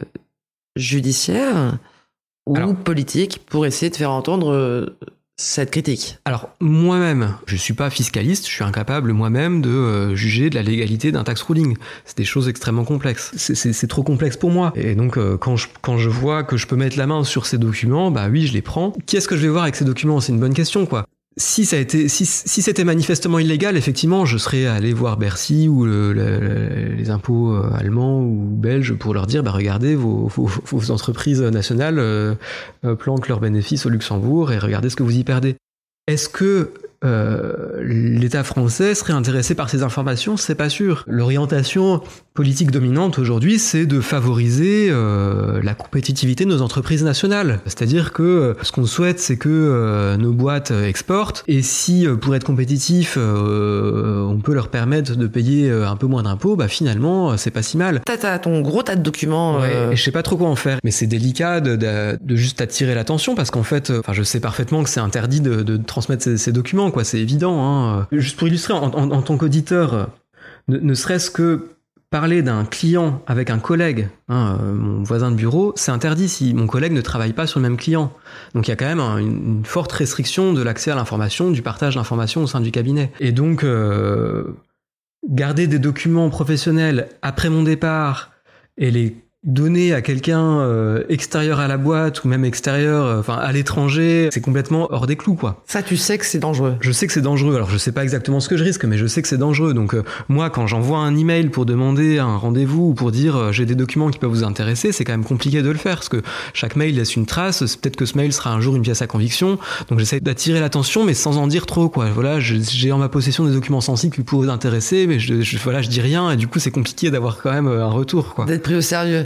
judiciaires ou alors, politiques pour essayer de faire entendre euh, cette critique ? Alors, moi-même, je suis pas fiscaliste, je suis incapable moi-même de euh, juger de la légalité d'un tax ruling. C'est des choses extrêmement complexes. C'est, c'est, c'est trop complexe pour moi. Et donc, euh, quand, je, quand je vois que je peux mettre la main sur ces documents, bah oui, je les prends. Qu'est-ce que je vais voir avec ces documents ? C'est une bonne question, quoi. Si ça a été, si, si c'était manifestement illégal, effectivement, je serais allé voir Bercy ou le, le, les impôts allemands ou belges pour leur dire, bah regardez, vos, vos, vos entreprises nationales euh, planquent leurs bénéfices au Luxembourg et regardez ce que vous y perdez. Est-ce que euh, l'État français serait intéressé par ces informations ? C'est pas sûr. L'orientation politique dominante aujourd'hui, c'est de favoriser euh, la compétitivité de nos entreprises nationales. C'est-à-dire que ce qu'on souhaite, c'est que euh, nos boîtes exportent, et si euh, pour être compétitifs, euh, on peut leur permettre de payer un peu moins d'impôts, bah finalement, c'est pas si mal. T'as, t'as ton gros tas de documents. Ouais, euh... et je sais pas trop quoi en faire. Mais c'est délicat de, de, de juste attirer l'attention, parce qu'en fait, enfin, je sais parfaitement que c'est interdit de, de transmettre ces, ces documents, quoi. C'est évident, hein. Juste pour illustrer, en, en, en tant qu'auditeur, ne, ne serait-ce que parler d'un client avec un collègue, hein, euh, mon voisin de bureau, c'est interdit si mon collègue ne travaille pas sur le même client. Donc il y a quand même un, une, une forte restriction de l'accès à l'information, du partage d'informations au sein du cabinet. Et donc, euh, garder des documents professionnels après mon départ et les donner à quelqu'un euh, extérieur à la boîte ou même extérieur, euh, enfin à l'étranger, c'est complètement hors des clous, quoi. Ça, tu sais que c'est dangereux. Je sais que c'est dangereux. Alors je sais pas exactement ce que je risque, mais je sais que c'est dangereux. Donc euh, moi, quand j'envoie un email pour demander un rendez-vous ou pour dire euh, j'ai des documents qui peuvent vous intéresser, c'est quand même compliqué de le faire parce que chaque mail laisse une trace. C'est peut-être que ce mail sera un jour une pièce à conviction. Donc j'essaie d'attirer l'attention, mais sans en dire trop, quoi. Voilà, je, j'ai en ma possession des documents sensibles qui pourraient vous intéresser, mais je, je, voilà, je dis rien et du coup c'est compliqué d'avoir quand même un retour, quoi. D'être pris au sérieux.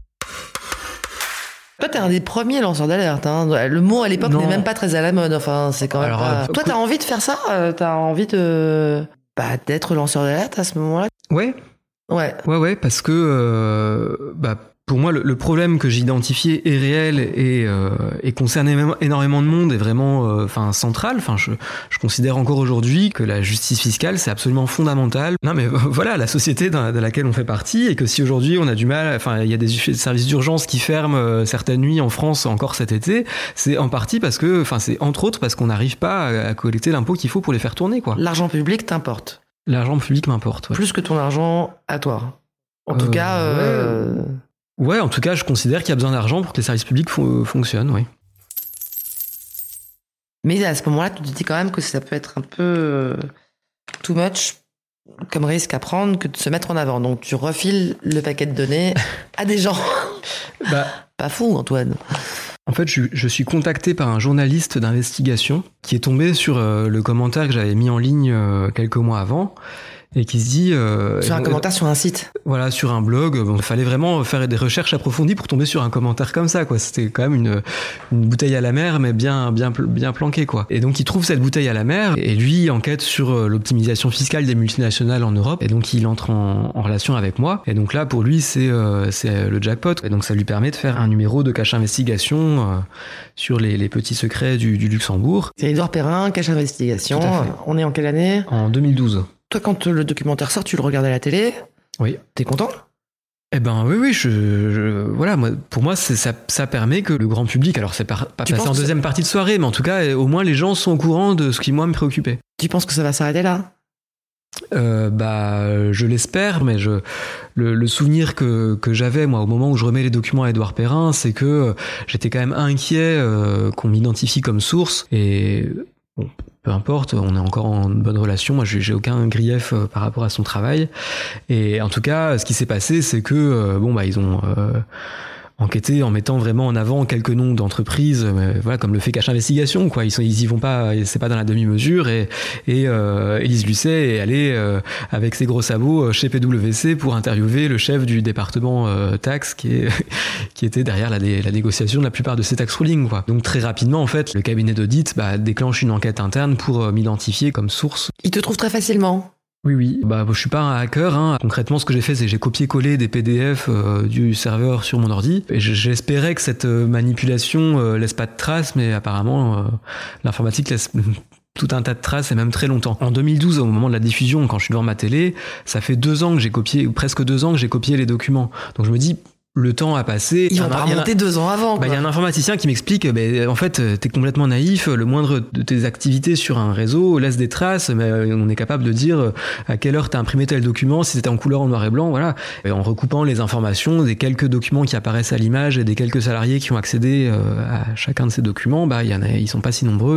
Toi, t'es un des premiers lanceurs d'alerte. Hein. Le mot à l'époque non. n'est même pas très à la mode. Enfin, c'est quand même Alors, pas... euh, Toi, t'as envie de faire ça euh, T'as envie de bah, d'être lanceur d'alerte à ce moment-là? Ouais. Ouais. Ouais, ouais, parce que euh, bah, pour moi, le, le problème que j'ai identifié est réel et, euh, et concerne énormément de monde, est vraiment enfin euh, central. Enfin, je, je considère encore aujourd'hui que la justice fiscale, c'est absolument fondamental. Non, mais voilà, la société dans, dans laquelle on fait partie, et que si aujourd'hui on a du mal, enfin, il y a des services d'urgence qui ferment euh, certaines nuits en France encore cet été, c'est en partie parce que, enfin, c'est entre autres parce qu'on n'arrive pas à, à collecter l'impôt qu'il faut pour les faire tourner, quoi. L'argent public t'importe. L'argent public m'importe. Ouais. Plus que ton argent à toi. En euh, tout cas. Euh... Ouais. Ouais, en tout cas, je considère qu'il y a besoin d'argent pour que les services publics fo- fonctionnent, oui. Mais à ce moment-là, tu te dis quand même que ça peut être un peu euh, too much comme risque à prendre que de se mettre en avant. Donc, tu refiles le paquet de données à des gens. Bah, pas fou, Antoine. En fait, je, je suis contacté par un journaliste d'investigation qui est tombé sur euh, le commentaire que j'avais mis en ligne euh, quelques mois avant. Et qui se dit... Euh, sur un euh, commentaire sur un site. Voilà, sur un blog. Bon, il fallait vraiment faire des recherches approfondies pour tomber sur un commentaire comme ça, quoi. C'était quand même une, une bouteille à la mer, mais bien, bien, bien planquée, quoi. Et donc, il trouve cette bouteille à la mer, et lui enquête sur l'optimisation fiscale des multinationales en Europe, et donc il entre en, en relation avec moi. Et donc là, pour lui, c'est, euh, c'est le jackpot. Et donc, ça lui permet de faire un numéro de Cache Investigation euh, sur les, les petits secrets du, du Luxembourg. C'est Édouard Perrin, Cache Investigation. On est en quelle année ? En deux mille douze. Toi, quand le documentaire sort, tu le regardes à la télé. Oui. T'es content ? Eh ben oui, oui, je, je voilà, moi, pour moi, c'est, ça, ça permet que le grand public, alors c'est pas, pas passé en deuxième ça... partie de soirée, mais en tout cas, au moins les gens sont au courant de ce qui moi me préoccupait. Tu penses que ça va s'arrêter là ? Euh, bah, je l'espère, mais je, le, le souvenir que, que j'avais, moi, au moment où je remets les documents à Édouard Perrin, c'est que j'étais quand même inquiet euh, qu'on m'identifie comme source, et bon, peu importe, on est encore en bonne relation, moi j'ai, j'ai aucun grief euh, par rapport à son travail, et en tout cas, ce qui s'est passé, c'est que, euh, bon, bah, ils ont... Euh, enquêter en mettant vraiment en avant quelques noms d'entreprises, mais voilà, comme le fait Cache Investigation, quoi. Ils sont, ils y vont pas, c'est pas dans la demi-mesure, et, et euh, Élise Lucet est allée euh, avec ses gros sabots chez P W C pour interviewer le chef du département euh, taxes qui est, qui était derrière la, la négociation de la plupart de ces tax rulings, quoi. Donc très rapidement, en fait, le cabinet d'audit, bah, déclenche une enquête interne pour euh, m'identifier comme source. Il te trouve très facilement. Oui, oui. Bah, je suis pas un hacker, hein. Concrètement, ce que j'ai fait, c'est que j'ai copié-collé des P D F euh, du serveur sur mon ordi. Et j'espérais que cette manipulation euh, laisse pas de traces, mais apparemment, euh, l'informatique laisse tout un tas de traces, et même très longtemps. En deux mille douze, au moment de la diffusion, quand je suis devant ma télé, ça fait deux ans que j'ai copié, ou presque deux ans que j'ai copié les documents. Donc je me dis, le temps a passé. Ils vont pas remonter deux ans avant. Bah, il y a un informaticien qui m'explique, bah, en fait, t'es complètement naïf. Le moindre de tes activités sur un réseau laisse des traces, mais on est capable de dire à quelle heure t'as imprimé tel document, si c'était en couleur, en noir et blanc, voilà. Et en recoupant les informations des quelques documents qui apparaissent à l'image et des quelques salariés qui ont accédé à chacun de ces documents, bah, il y en a, ils sont pas si nombreux.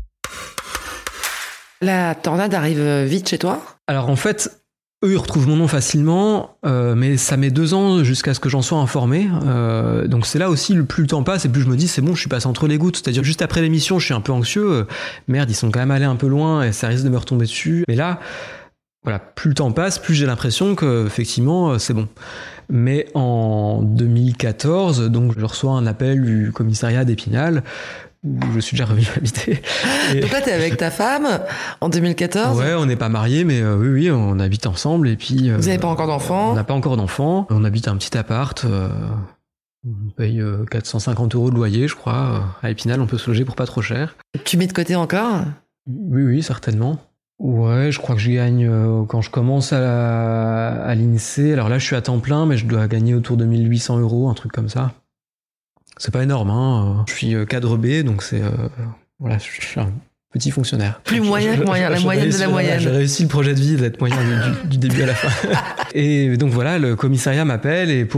La tornade arrive vite chez toi ? Alors, en fait, eux, ils retrouvent mon nom facilement, euh, mais ça met deux ans jusqu'à ce que j'en sois informé. Euh, donc c'est là aussi, le plus le temps passe, et plus je me dis, c'est bon, je suis passé entre les gouttes. C'est-à-dire, juste après l'émission, je suis un peu anxieux. Euh, merde, ils sont quand même allés un peu loin, et ça risque de me retomber dessus. Mais là, voilà, plus le temps passe, plus j'ai l'impression que, effectivement, c'est bon. Mais en deux mille quatorze, donc, je reçois un appel du commissariat d'Épinal, où je suis déjà revenu habiter. Et... Donc là, t'es avec ta femme en deux mille quatorze ? Ouais, on n'est pas mariés, mais euh, oui, oui, on habite ensemble. Et puis, euh, vous n'avez pas encore d'enfants ? On n'a pas encore d'enfants. On habite un petit appart. Euh, on paye euh, quatre cent cinquante euros de loyer, je crois. À Épinal, on peut se loger pour pas trop cher. Tu mets de côté encore ? Oui, oui, certainement. Ouais, je crois que je gagne euh, quand je commence à, la, à l'INSEE. Alors là, je suis à temps plein, mais je dois gagner autour de mille huit cents euros, un truc comme ça. C'est pas énorme, hein. Je suis cadre B, donc c'est... Euh, voilà, je suis un petit fonctionnaire. Plus moyen que moyen, la moyenne de la moyenne. J'ai réussi le projet de vie d'être moyen du, du, du début à la fin. Et donc voilà, le commissariat m'appelle, et pour me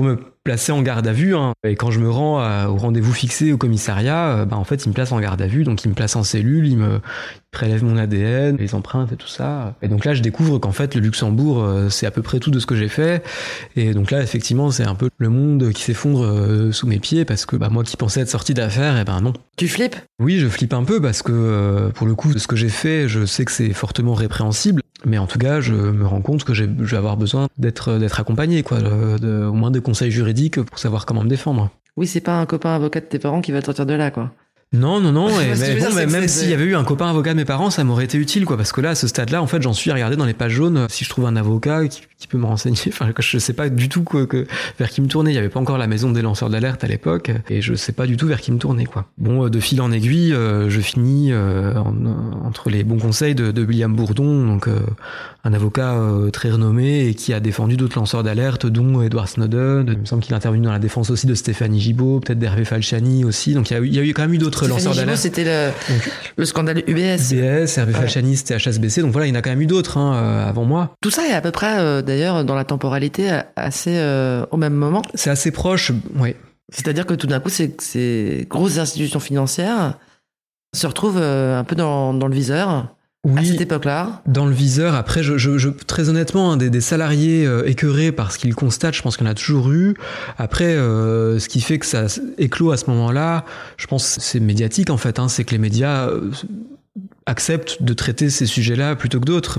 placé en garde à vue. Hein. Et quand je me rends à, au rendez-vous fixé au commissariat, euh, bah, en fait, il me place en garde à vue. Donc, il me place en cellule, il me prélève mon A D N, les empreintes et tout ça. Et donc là, je découvre qu'en fait, le Luxembourg, euh, c'est à peu près tout de ce que j'ai fait. Et donc là, effectivement, c'est un peu le monde qui s'effondre euh, sous mes pieds parce que bah, moi qui pensais être sorti d'affaires, eh ben non. Tu flippes ? Oui, je flippe un peu parce que euh, pour le coup, ce que j'ai fait, je sais que c'est fortement répréhensible. Mais en tout cas, je me rends compte que j'ai, je vais avoir besoin d'être, d'être accompagné, quoi, de, de, au moins des conseils juridiques pour savoir comment me défendre. Oui, c'est pas un copain avocat de tes parents qui va te sortir de là, quoi. Non, non, non, et mais, bon, dire, mais même c'est... s'il y avait eu un copain avocat de mes parents, ça m'aurait été utile, quoi, parce que là, à ce stade-là, en fait, j'en suis à regarder dans les pages jaunes si je trouve un avocat qui, qui peut me renseigner. Enfin, je sais pas du tout quoi, que, vers qui me tourner. Il y avait pas encore la maison des lanceurs d'alerte à l'époque, et je sais pas du tout vers qui me tourner, quoi. Bon, de fil en aiguille, euh, je finis euh, en, entre les bons conseils de, de William Bourdon, donc euh, un avocat euh, très renommé et qui a défendu d'autres lanceurs d'alerte, dont Edward Snowden. Il me semble qu'il a intervenu dans la défense aussi de Stéphanie Gibault, peut-être d'Hervé Falciani aussi. Donc il y a eu, il y a eu quand même eu d'autres Stéphanie lanceurs Gibault, d'alerte. C'était le, donc, le scandale U B S. U B S, Hervé ouais. Falciani, c'était H S B C. Donc voilà, il y en a quand même eu d'autres hein, euh, avant moi. Tout ça est à peu près, euh, d'ailleurs, dans la temporalité, assez euh, au même moment. C'est assez proche, oui. C'est-à-dire que tout d'un coup, ces, ces grosses institutions financières se retrouvent euh, un peu dans, dans le viseur. Oui, à cette époque-là. Dans le viseur, après, je, je, je très honnêtement, hein, des, des salariés euh, écœurés parce qu'ils constatent, je pense qu'il y en a toujours eu. Après, euh, ce qui fait que ça éclot à ce moment-là, je pense que c'est médiatique en fait, hein, c'est que les médias euh, acceptent de traiter ces sujets-là plutôt que d'autres.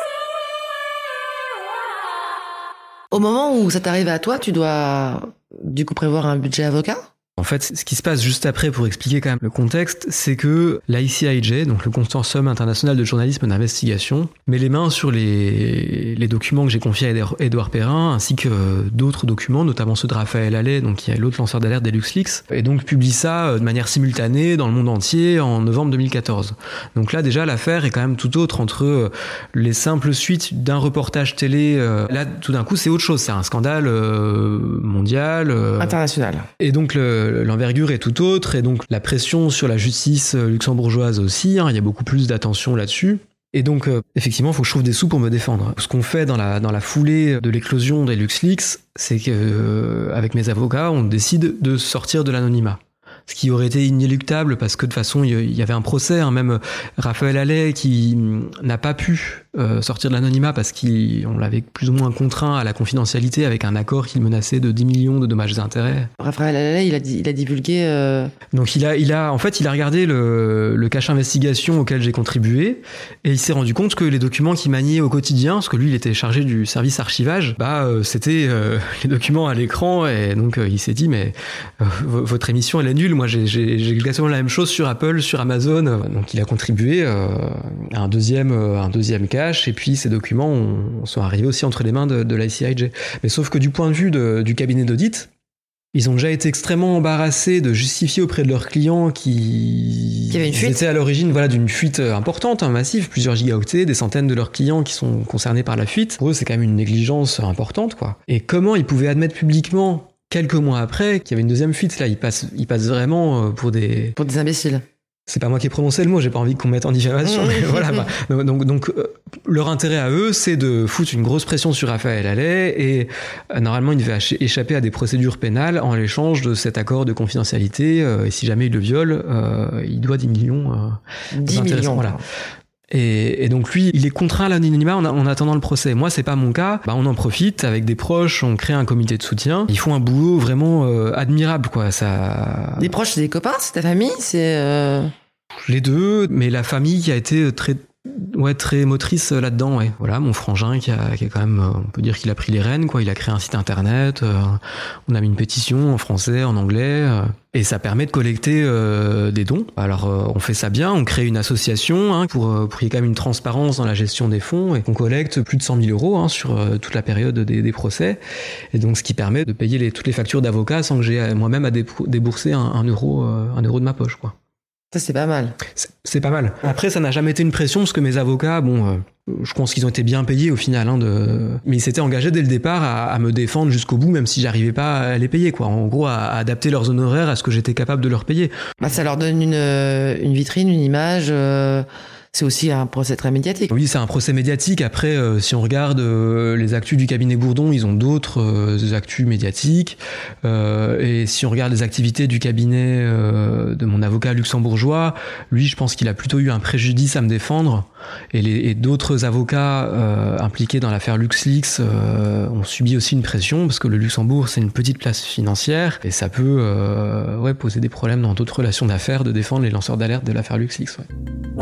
Au moment où ça t'arrive à toi, tu dois du coup prévoir un budget avocat ? En fait, ce qui se passe juste après, pour expliquer quand même le contexte, c'est que l'I C I J, donc le Consortium international de journalisme d'investigation, met les mains sur les, les documents que j'ai confiés à Édouard Perrin, ainsi que d'autres documents, notamment ceux de Raphaël Allais, donc qui est l'autre lanceur d'alerte des LuxLeaks, et donc publie ça de manière simultanée dans le monde entier en novembre deux mille quatorze. Donc là, déjà, l'affaire est quand même tout autre entre les simples suites d'un reportage télé. Là, tout d'un coup, c'est autre chose, c'est un scandale mondial. International. Et donc, le l'envergure est tout autre, et donc la pression sur la justice luxembourgeoise aussi, hein, il y a beaucoup plus d'attention là-dessus. Et donc, euh, effectivement, il faut que je trouve des sous pour me défendre. Ce qu'on fait dans la, dans la foulée de l'éclosion des LuxLeaks, c'est qu'avec euh, mes avocats, on décide de sortir de l'anonymat. Ce qui aurait été inéluctable parce que de toute façon, il y avait un procès, hein, même Raphaël Allais qui n'a pas pu euh, sortir de l'anonymat parce qu'on l'avait plus ou moins contraint à la confidentialité avec un accord qui le menaçait de dix millions de dommages et intérêts. Raphaël Allais, il a, il a divulgué... Euh... Donc il a, il a, en fait, il a regardé le, le cache investigation auquel j'ai contribué et il s'est rendu compte que les documents qu'il maniait au quotidien, parce que lui, il était chargé du service archivage, bah euh, c'était euh, les documents à l'écran et donc euh, il s'est dit mais euh, votre émission elle est nulle. Moi, j'ai, j'ai, j'ai exactement la même chose sur Apple, sur Amazon. Donc, il a contribué euh, à un deuxième, euh, un deuxième cache. Et puis, ces documents ont, sont arrivés aussi entre les mains de, de l'I C I J. Mais sauf que du point de vue de, du cabinet d'audit, ils ont déjà été extrêmement embarrassés de justifier auprès de leurs clients qui, qui avait une fuite. étaient à l'origine voilà, d'une fuite importante, hein, massive, plusieurs gigaoctets, des centaines de leurs clients qui sont concernés par la fuite. Pour eux, c'est quand même une négligence importante, quoi. Et comment ils pouvaient admettre publiquement quelques mois après, qu'il y avait une deuxième fuite, là, ils passent, ils passent vraiment pour des... Pour des imbéciles. C'est pas moi qui ai prononcé le mot, j'ai pas envie qu'on mette en diffamation, mais voilà. Bah, donc, donc euh, leur intérêt à eux, c'est de foutre une grosse pression sur Raphaël Allais, et euh, normalement, il devait ach- échapper à des procédures pénales en l'échange de cet accord de confidentialité, euh, et si jamais il le viole, euh, il doit dix millions. Euh, dix millions, voilà. Et, et donc lui, il est contraint à l'anonymat en, en attendant le procès. Moi, c'est pas mon cas. Bah, on en profite avec des proches, on crée un comité de soutien. Ils font un boulot vraiment euh, admirable, quoi. Ça. Des proches, c'est des copains, c'est ta famille, c'est. Euh... Les deux, mais la famille qui a été très, ouais, très motrice là-dedans. Ouais. Voilà, mon frangin qui a, qui a quand même, on peut dire qu'il a pris les rênes, quoi. Il a créé un site internet. Euh, on a mis une pétition en français, en anglais. Euh, Et ça permet de collecter euh, des dons. Alors euh, on fait ça bien, on crée une association hein, pour, euh, pour qu'il y ait quand même une transparence dans la gestion des fonds et qu'on collecte plus de cent mille euros hein, sur euh, toute la période des, des procès. Et donc ce qui permet de payer les, toutes les factures d'avocats sans que j'ai moi-même à débourser un, un, euro, euh, un euro de ma poche, quoi. Ça, c'est pas mal. C'est, c'est pas mal. Après, ça n'a jamais été une pression parce que mes avocats, bon, euh, je pense qu'ils ont été bien payés au final, hein, de... mais ils s'étaient engagés dès le départ à, à me défendre jusqu'au bout, même si j'arrivais pas à les payer, quoi. En gros, à, à adapter leurs honoraires à ce que j'étais capable de leur payer. Bah, ça leur donne une, une vitrine, une image. Euh... c'est aussi un procès très médiatique. Oui, c'est un procès médiatique. Après, euh, si on regarde euh, les actus du cabinet Bourdon, ils ont d'autres euh, actus médiatiques. Euh, et si on regarde les activités du cabinet euh, de mon avocat luxembourgeois, lui, je pense qu'il a plutôt eu un préjudice à me défendre. Et, les, et d'autres avocats euh, impliqués dans l'affaire LuxLeaks euh, ont subi aussi une pression, parce que le Luxembourg, c'est une petite place financière, et ça peut euh, ouais, poser des problèmes dans d'autres relations d'affaires de défendre les lanceurs d'alerte de l'affaire LuxLeaks. Ouais.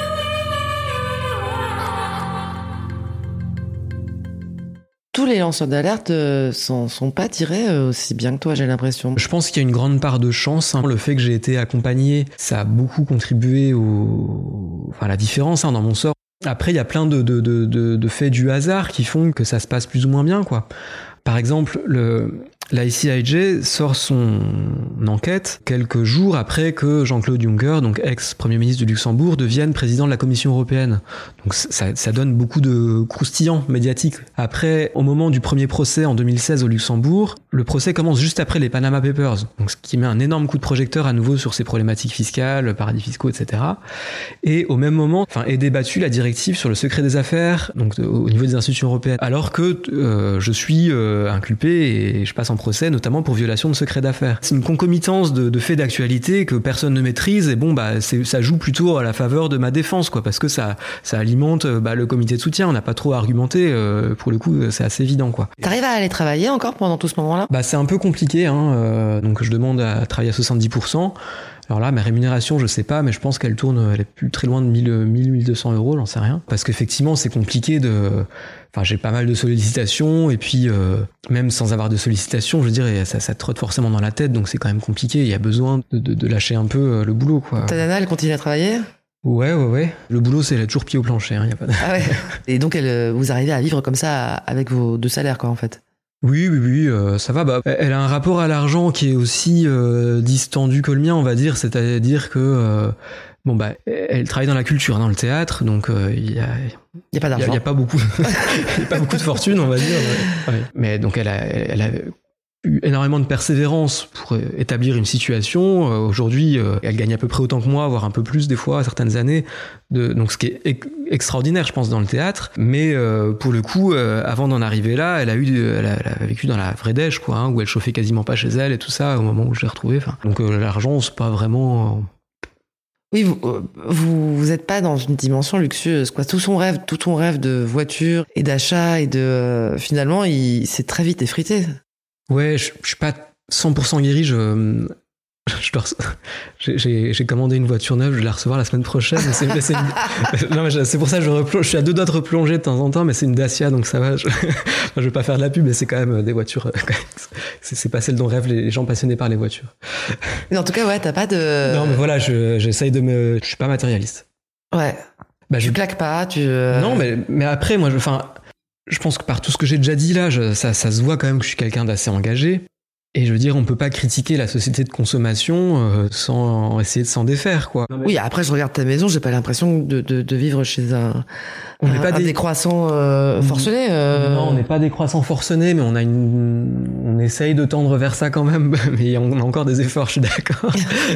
Tous les lanceurs d'alerte euh, sont, sont pas tirés euh, aussi bien que toi, j'ai l'impression. Je pense qu'il y a une grande part de chance. Hein. Le fait que j'ai été accompagné, ça a beaucoup contribué au... enfin, à la différence hein, dans mon sort. Après, il y a plein de, de, de, de, de faits du hasard qui font que ça se passe plus ou moins bien, quoi. Par exemple, le, la I C I J sort son enquête quelques jours après que Jean-Claude Juncker, donc ex-premier ministre du Luxembourg, devienne président de la Commission européenne. Donc ça, ça donne beaucoup de croustillants médiatiques. Après, au moment du premier procès en deux mille seize au Luxembourg, le procès commence juste après les Panama Papers, donc ce qui met un énorme coup de projecteur à nouveau sur ces problématiques fiscales, paradis fiscaux, et cetera. Et au même moment, enfin, est débattue la directive sur le secret des affaires, donc au niveau des institutions européennes, alors que euh, je suis euh, inculpé et je passe en procès, notamment pour violation de secret d'affaires. C'est une concomitance de, de faits d'actualité que personne ne maîtrise, et bon, bah, c'est, ça joue plutôt à la faveur de ma défense, quoi, parce que ça, ça alimente bah, le comité de soutien. On n'a pas trop à argumenter, euh, pour le coup, c'est assez évident, quoi. T'arrives à aller travailler encore pendant tout ce moment-là ? Bah, c'est un peu compliqué, hein, euh, donc je demande à travailler à soixante-dix pour cent. Alors là, ma rémunération, je sais pas, mais je pense qu'elle tourne, elle est plus très loin de mille, mille deux cents euros, j'en sais rien. Parce qu'effectivement, c'est compliqué de, enfin, j'ai pas mal de sollicitations, et puis, euh, même sans avoir de sollicitations, je veux dire, ça, ça te trotte forcément dans la tête, donc c'est quand même compliqué. Il y a besoin de, de, de lâcher un peu le boulot, quoi. Ta nana, elle continue à travailler ? Ouais, ouais, ouais. Le boulot, c'est elle a toujours pied au plancher, hein, y a pas de... Ah ouais. Et donc, elle, vous arrivez à vivre comme ça avec vos deux salaires, quoi, en fait ? Oui, oui, oui, euh, ça va. Bah, elle a un rapport à l'argent qui est aussi euh, distendu que le mien, on va dire. C'est-à-dire que euh, bon bah, elle travaille dans la culture, dans le théâtre, donc il euh, y a, il y a pas d'argent. Il y, y a pas beaucoup, y a pas beaucoup de fortune, on va dire. Ouais. Ouais. Mais donc elle a, elle a eu énormément de persévérance pour établir une situation. Euh, aujourd'hui, euh, elle gagne à peu près autant que moi, voire un peu plus des fois, certaines années. De, donc ce qui est e- extraordinaire, je pense, dans le théâtre. Mais euh, pour le coup, euh, avant d'en arriver là, elle a eu, elle a, elle a vécu dans la vraie dèche, quoi, hein, où elle chauffait quasiment pas chez elle et tout ça au moment où je l'ai retrouvée. Enfin, donc euh, l'argent, c'est pas vraiment. Euh... Oui, vous, vous vous êtes pas dans une dimension luxueuse, quoi. Tout son rêve, tout ton rêve de voiture et d'achat et de euh, finalement, il s'est très vite effrité. Ouais, je, je suis pas cent pour cent guéri. Je, je dois, j'ai, j'ai, j'ai commandé une voiture neuve, je vais la recevoir la semaine prochaine. Mais c'est, mais c'est, une, non, mais c'est pour ça que je, replonge, je suis à deux doigts de replonger de temps en temps, mais c'est une Dacia, donc ça va. Je, je vais pas faire de la pub, mais c'est quand même des voitures. C'est, c'est pas celle dont rêvent les gens passionnés par les voitures. Mais en tout cas, ouais, t'as pas de. Non, mais voilà, je, j'essaye de me. Je suis pas matérialiste. Ouais. Bah, tu je claques pas, tu. Non, mais mais après, moi, je, enfin. Je pense que par tout ce que j'ai déjà dit là, je, ça, ça se voit quand même que je suis quelqu'un d'assez engagé. Et je veux dire, on peut pas critiquer la société de consommation euh, sans essayer de s'en défaire, quoi. Oui, après, je regarde ta maison, j'ai pas l'impression de, de, de vivre chez un, on un, n'est pas un des... décroissant euh, forcené. Euh... Non, on n'est pas décroissant forcené, mais on a une, on essaye de tendre vers ça quand même. Mais on a encore des efforts, je suis d'accord.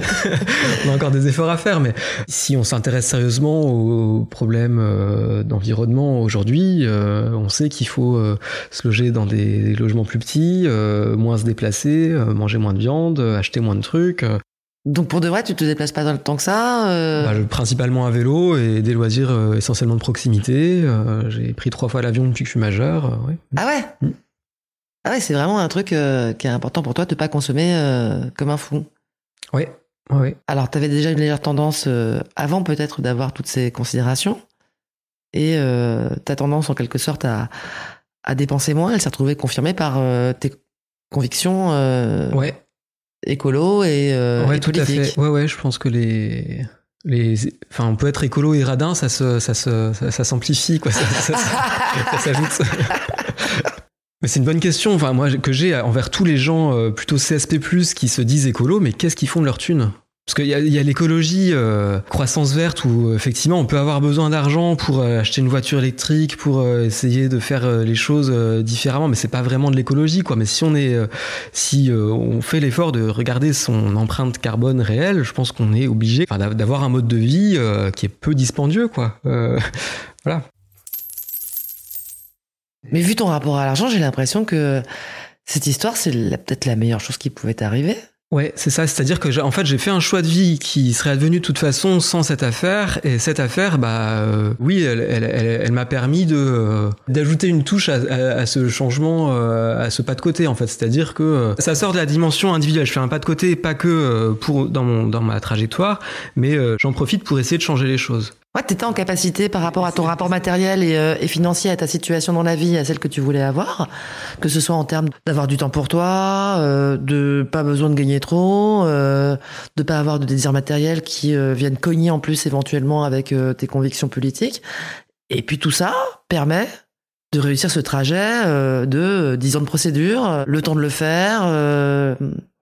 On a encore des efforts à faire, mais si on s'intéresse sérieusement aux problèmes euh, d'environnement aujourd'hui, euh, on sait qu'il faut euh, se loger dans des logements plus petits, euh, moins se déplacer. Manger moins de viande, acheter moins de trucs. Donc pour de vrai, tu te déplaces pas dans le temps que ça euh... bah, principalement à vélo et des loisirs euh, essentiellement de proximité. Euh, j'ai pris trois fois l'avion depuis que je suis majeur. Euh, ouais. Ah ouais mmh. Ah ouais, c'est vraiment un truc euh, qui est important pour toi de pas consommer euh, comme un fou. Oui, oui. Alors t'avais déjà une légère tendance euh, avant peut-être d'avoir toutes ces considérations et euh, ta tendance en quelque sorte à, à dépenser moins, elle s'est retrouvée confirmée par euh, tes convictions euh, ouais. écolo et, euh, ouais, et tout politique. À fait. Ouais, ouais, je pense que les, les, enfin, on peut être écolo et radin, ça se, ça se, ça, ça s'amplifie, quoi. Ça, ça, ça, ça s'ajoute. Mais c'est une bonne question, enfin, moi, que j'ai envers tous les gens euh, plutôt C S P plus, qui se disent écolo, mais qu'est-ce qu'ils font de leur thune ? Parce qu'il y a, il y a l'écologie, euh, croissance verte, où effectivement on peut avoir besoin d'argent pour euh, acheter une voiture électrique, pour euh, essayer de faire euh, les choses euh, différemment, mais c'est pas vraiment de l'écologie, quoi. Mais si on est, euh, si euh, on fait l'effort de regarder son empreinte carbone réelle, je pense qu'on est obligé, enfin, d'avoir un mode de vie euh, qui est peu dispendieux, quoi. Euh, voilà. Mais vu ton rapport à l'argent, j'ai l'impression que cette histoire, c'est la, peut-être la meilleure chose qui pouvait t'arriver. Ouais, c'est ça. C'est-à-dire que j'ai, en fait, j'ai fait un choix de vie qui serait advenu de toute façon sans cette affaire. Et cette affaire, bah, euh, oui, elle, elle, elle, elle m'a permis de euh, d'ajouter une touche à, à, à ce changement, euh, à ce pas de côté, en fait. C'est-à-dire que euh, ça sort de la dimension individuelle. Je fais un pas de côté, pas que euh, pour dans mon dans ma trajectoire, mais euh, j'en profite pour essayer de changer les choses. Ouais, t'étais en capacité par rapport à ton rapport matériel et, euh, et financier, à ta situation dans la vie, à celle que tu voulais avoir, que ce soit en termes d'avoir du temps pour toi, euh, de pas besoin de gagner trop, euh, de pas avoir de désirs matériels qui euh, viennent cogner en plus éventuellement avec euh, tes convictions politiques. Et puis tout ça permet de réussir ce trajet euh, de dix ans de procédure, le temps de le faire, euh,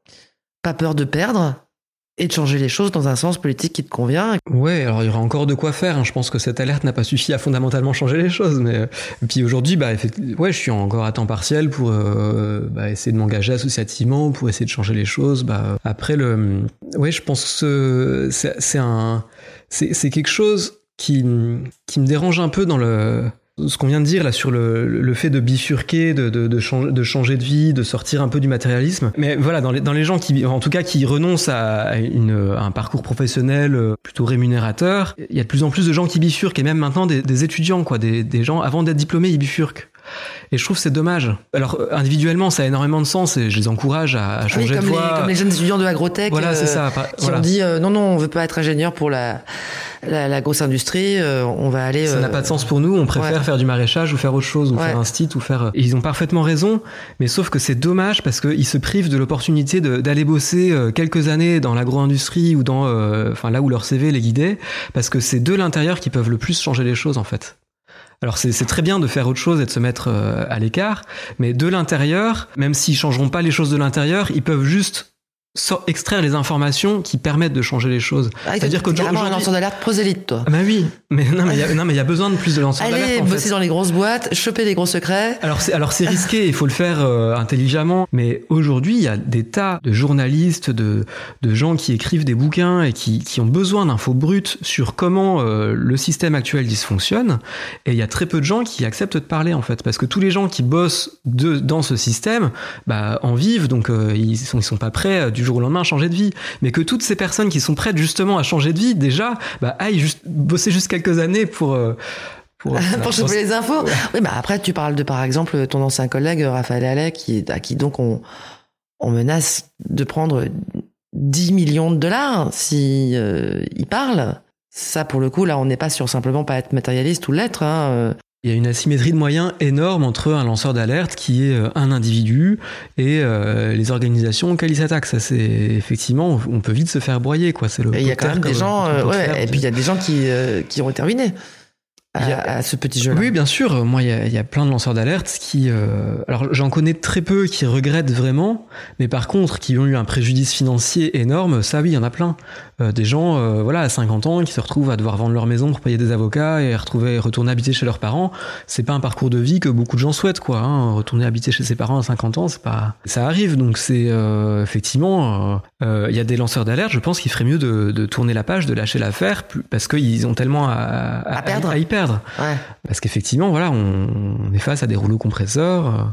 pas peur de perdre. Et de changer les choses dans un sens politique qui te convient. Ouais, alors il y aura encore de quoi faire. Hein. Je pense que cette alerte n'a pas suffi à fondamentalement changer les choses. Mais et puis aujourd'hui, bah, ouais, je suis encore à temps partiel pour euh, bah, essayer de m'engager associativement, pour essayer de changer les choses. Bah, après le, ouais, je pense que c'est, c'est un, c'est, c'est quelque chose qui, qui me dérange un peu dans le. Ce qu'on vient de dire là sur le, le fait de bifurquer, de, de, de, changer, de changer de vie, de sortir un peu du matérialisme. Mais voilà, dans les, dans les gens qui, en tout cas, qui renoncent à, une, à un parcours professionnel plutôt rémunérateur, il y a de plus en plus de gens qui bifurquent, et même maintenant des, des étudiants, quoi, des, des gens avant d'être diplômés, ils bifurquent. Et je trouve que c'est dommage. Alors individuellement, ça a énormément de sens et je les encourage à, à changer oui, comme de voie. Les, comme les jeunes étudiants de Agrotech, voilà, euh, c'est ça, qui voilà. ont dit euh, non, non, on veut pas être ingénieur pour la, la, la grosse industrie. Euh, on va aller. Ça euh, n'a pas de sens pour nous. On préfère ouais. faire du maraîchage ou faire autre chose ou ouais. faire un site ou faire. Et ils ont parfaitement raison. Mais sauf que c'est dommage parce qu'ils se privent de l'opportunité de, d'aller bosser quelques années dans l'agro-industrie ou dans, euh, enfin là où leur C V les guidait, parce que c'est de l'intérieur qui peuvent le plus changer les choses en fait. Alors c'est, c'est très bien de faire autre chose et de se mettre euh, à l'écart, mais de l'intérieur, même s'ils changeront pas les choses de l'intérieur, ils peuvent juste so- extraire les informations qui permettent de changer les choses. Ah, c'est-à-dire que carrément un lanceur d'alerte prosélite, toi. Ah bah oui, mais non, mais il y a, non, mais il y a besoin de plus de lanceurs Allez, d'alerte. Allez, bosser dans les grosses boîtes, choper des gros secrets. Alors c'est, alors c'est risqué, il faut le faire euh, intelligemment. Mais aujourd'hui, il y a des tas de journalistes, de, de gens qui écrivent des bouquins et qui, qui ont besoin d'infos brutes sur comment euh, le système actuel dysfonctionne. Et il y a très peu de gens qui acceptent de parler, en fait. Parce que tous les gens qui bossent de, dans ce système, bah, en vivent, donc euh, ils sont, ils sont pas prêts euh, du jour au lendemain à changer de vie. Mais que toutes ces personnes qui sont prêtes justement à changer de vie, déjà, bah, aillent juste, bosser juste quelques années pour... Euh, Pour, pour choper les infos. Ouais. Oui, bah après, tu parles de, par exemple, ton ancien collègue, Raphaël Allais, qui, à qui donc on, on menace de prendre dix millions de dollars si euh, il parle. Ça, pour le coup, là, on n'est pas sur simplement pas être matérialiste ou l'être, hein. Il y a une asymétrie de moyens énorme entre un lanceur d'alerte qui est un individu et euh, les organisations auxquelles il s'attaque. Ça, c'est effectivement, on peut vite se faire broyer, quoi. C'est le. Et il y a quand même des gens, euh, ouais, faire, et puis il y a des gens qui euh, qui ont été ruinés. À, a... à ce petit jeu-là. Oui, bien sûr. Moi, il y a, y a plein de lanceurs d'alerte qui... Euh... Alors, j'en connais très peu qui regrettent vraiment, mais par contre, qui ont eu un préjudice financier énorme, ça, oui, il y en a plein. Euh, des gens, euh, voilà, à cinquante ans, qui se retrouvent à devoir vendre leur maison pour payer des avocats et retrouver, retourner habiter chez leurs parents. C'est pas un parcours de vie que beaucoup de gens souhaitent, quoi. Hein. Retourner habiter chez ses parents à cinquante ans, c'est pas... Ça arrive, donc c'est... Euh, effectivement, il euh, y a des lanceurs d'alerte, je pense qu'il ferait mieux de, de tourner la page, de lâcher l'affaire, parce qu'ils ont tellement à, à, à perdre. À, à y perdre. Ouais. Parce qu'effectivement, voilà, on, on est face à des rouleaux compresseurs.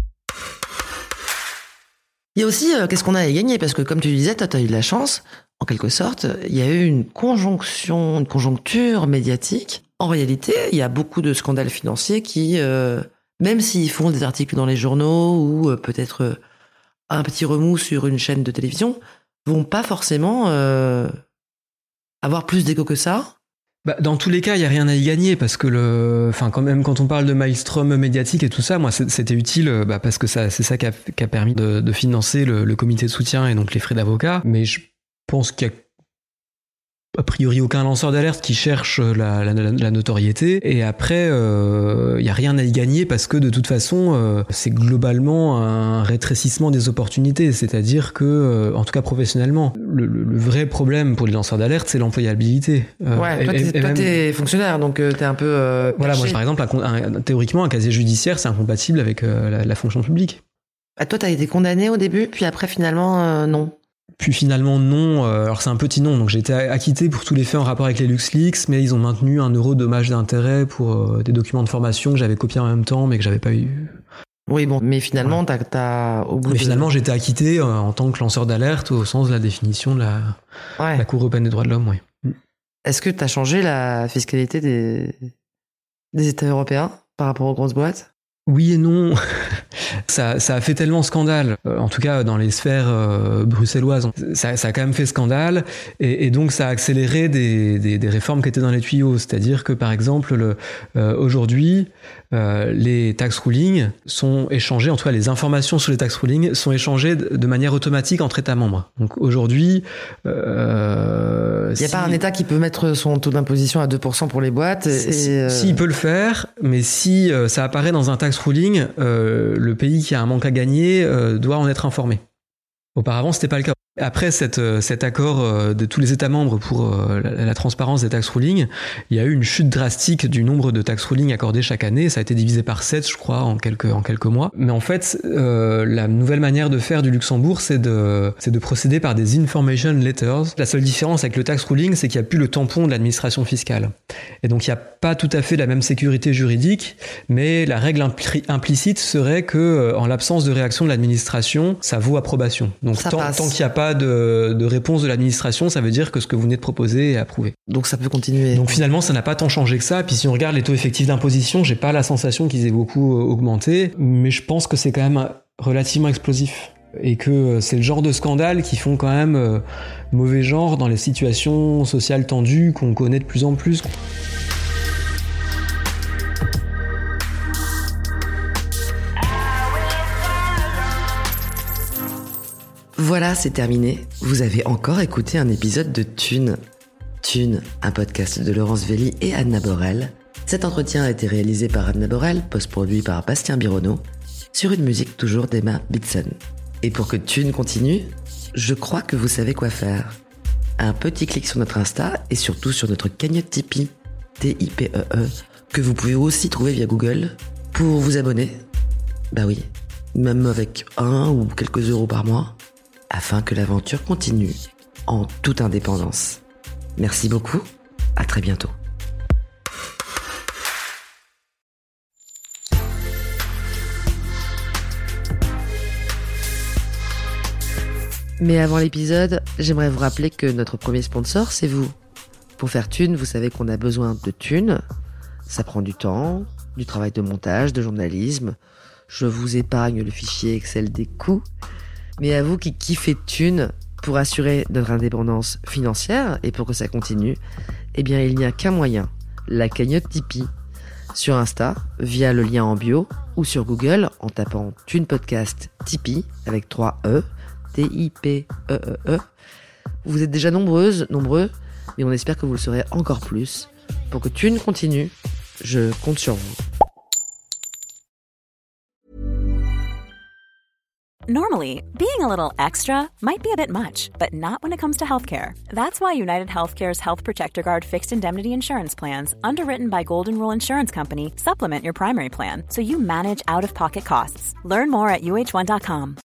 Il y a aussi, euh, qu'est-ce qu'on a à y gagner ? Parce que comme tu disais, toi, tu as eu de la chance, en quelque sorte. Il y a eu une conjonction, une conjoncture médiatique. En réalité, il y a beaucoup de scandales financiers qui, euh, même s'ils font des articles dans les journaux ou euh, peut-être euh, un petit remous sur une chaîne de télévision, vont pas forcément euh, avoir plus d'écho que ça. Bah, dans tous les cas, il y a rien à y gagner parce que le, enfin quand même quand on parle de maelstrom médiatique et tout ça, moi c'était utile bah, parce que ça, c'est ça qui a, qui a permis de, de financer le, le comité de soutien et donc les frais d'avocat. Mais je pense qu'il y a a priori aucun lanceur d'alerte qui cherche la, la, la notoriété. Et après, il euh, y a rien à y gagner parce que de toute façon, euh, c'est globalement un rétrécissement des opportunités. C'est-à-dire que, euh, en tout cas professionnellement, le, le, le vrai problème pour les lanceurs d'alerte, c'est l'employabilité. Euh, ouais, toi, et, t'es, et toi même... t'es fonctionnaire, donc euh, t'es un peu... Euh, voilà, moi, par exemple, un, un, théoriquement, un casier judiciaire, c'est incompatible avec euh, la, la fonction publique. Ah, toi, t'as été condamné au début, puis après, finalement, euh, non. Puis finalement non, alors c'est un petit non, donc j'ai été acquitté pour tous les faits en rapport avec les LuxLeaks, mais ils ont maintenu un euro dommage d'intérêt pour euh, des documents de formation que j'avais copiés en même temps mais que j'avais pas eu. Oui bon, mais finalement ouais. t'as, t'as au bout mais de... finalement j'ai été acquitté euh, en tant que lanceur d'alerte au sens de la définition de la, ouais. la Cour européenne des droits de l'homme, oui. Est-ce que t'as changé la fiscalité des, des États européens par rapport aux grosses boîtes ? Oui et non. ça, ça a fait tellement scandale, euh, en tout cas dans les sphères euh, bruxelloises, ça, ça a quand même fait scandale, et, et donc ça a accéléré des, des, des réformes qui étaient dans les tuyaux. C'est-à-dire que par exemple, le, euh, aujourd'hui, euh, les tax rulings sont échangés, en tout cas les informations sur les tax rulings sont échangées de, de manière automatique entre États membres. Donc aujourd'hui... Euh, il n'y a si... pas un État qui peut mettre son taux d'imposition à deux pour cent pour les boîtes et, si, euh... si, il peut le faire, mais si euh, ça apparaît dans un tax ruling, euh, le pays qui a un manque à gagner euh, doit en être informé. Auparavant, c'était pas le cas. Après cette, cet accord de tous les États membres pour la, la transparence des tax rulings, il y a eu une chute drastique du nombre de tax rulings accordés chaque année. Ça a été divisé par sept, je crois, en quelques, en quelques mois. Mais en fait, euh, la nouvelle manière de faire du Luxembourg, c'est de, c'est de procéder par des information letters. La seule différence avec le tax ruling, c'est qu'il n'y a plus le tampon de l'administration fiscale. Et donc, il n'y a pas tout à fait la même sécurité juridique, mais la règle impli- implicite serait que, en l'absence de réaction de l'administration, ça vaut approbation. Donc, tant, tant qu'il n'y a pas De, de réponse de l'administration, ça veut dire que ce que vous venez de proposer est approuvé. Donc ça peut continuer. Donc finalement, ça n'a pas tant changé que ça. Puis si on regarde les taux effectifs d'imposition, j'ai pas la sensation qu'ils aient beaucoup augmenté, mais je pense que c'est quand même relativement explosif. Et que c'est le genre de scandale qui font quand même euh, mauvais genre dans les situations sociales tendues qu'on connaît de plus en plus. Voilà, c'est terminé. Vous avez encore écouté un épisode de Thune. Thune, un podcast de Laurence Velli et Anna Borel. Cet entretien a été réalisé par Anna Borel, post-produit par Bastien Bironneau, sur une musique toujours d'Emma Bitson. Et pour que Thune continue, je crois que vous savez quoi faire. Un petit clic sur notre Insta et surtout sur notre cagnotte Tipeee, T I P E E, que vous pouvez aussi trouver via Google, pour vous abonner. Bah oui, même avec un ou quelques euros par mois, afin que l'aventure continue en toute indépendance. Merci beaucoup, à très bientôt. Mais avant l'épisode, j'aimerais vous rappeler que notre premier sponsor, c'est vous. Pour faire Thune, vous savez qu'on a besoin de thunes. Ça prend du temps, du travail de montage, de journalisme. Je vous épargne le fichier Excel des coûts. Mais à vous qui kiffez Thune, pour assurer notre indépendance financière et pour que ça continue, eh bien il n'y a qu'un moyen, la cagnotte Tipeee. Sur Insta, via le lien en bio, ou sur Google en tapant Thune Podcast Tipeee avec trois E, T I P E E E. Vous êtes déjà nombreuses, nombreux, mais on espère que vous le serez encore plus. Pour que Thune continue, je compte sur vous. Normally, being a little extra might be a bit much, but not when it comes to healthcare. That's why United Healthcare's Health Protector Guard fixed indemnity insurance plans, underwritten by Golden Rule Insurance Company, supplement your primary plan so you manage out-of-pocket costs. Learn more at U H one dot com.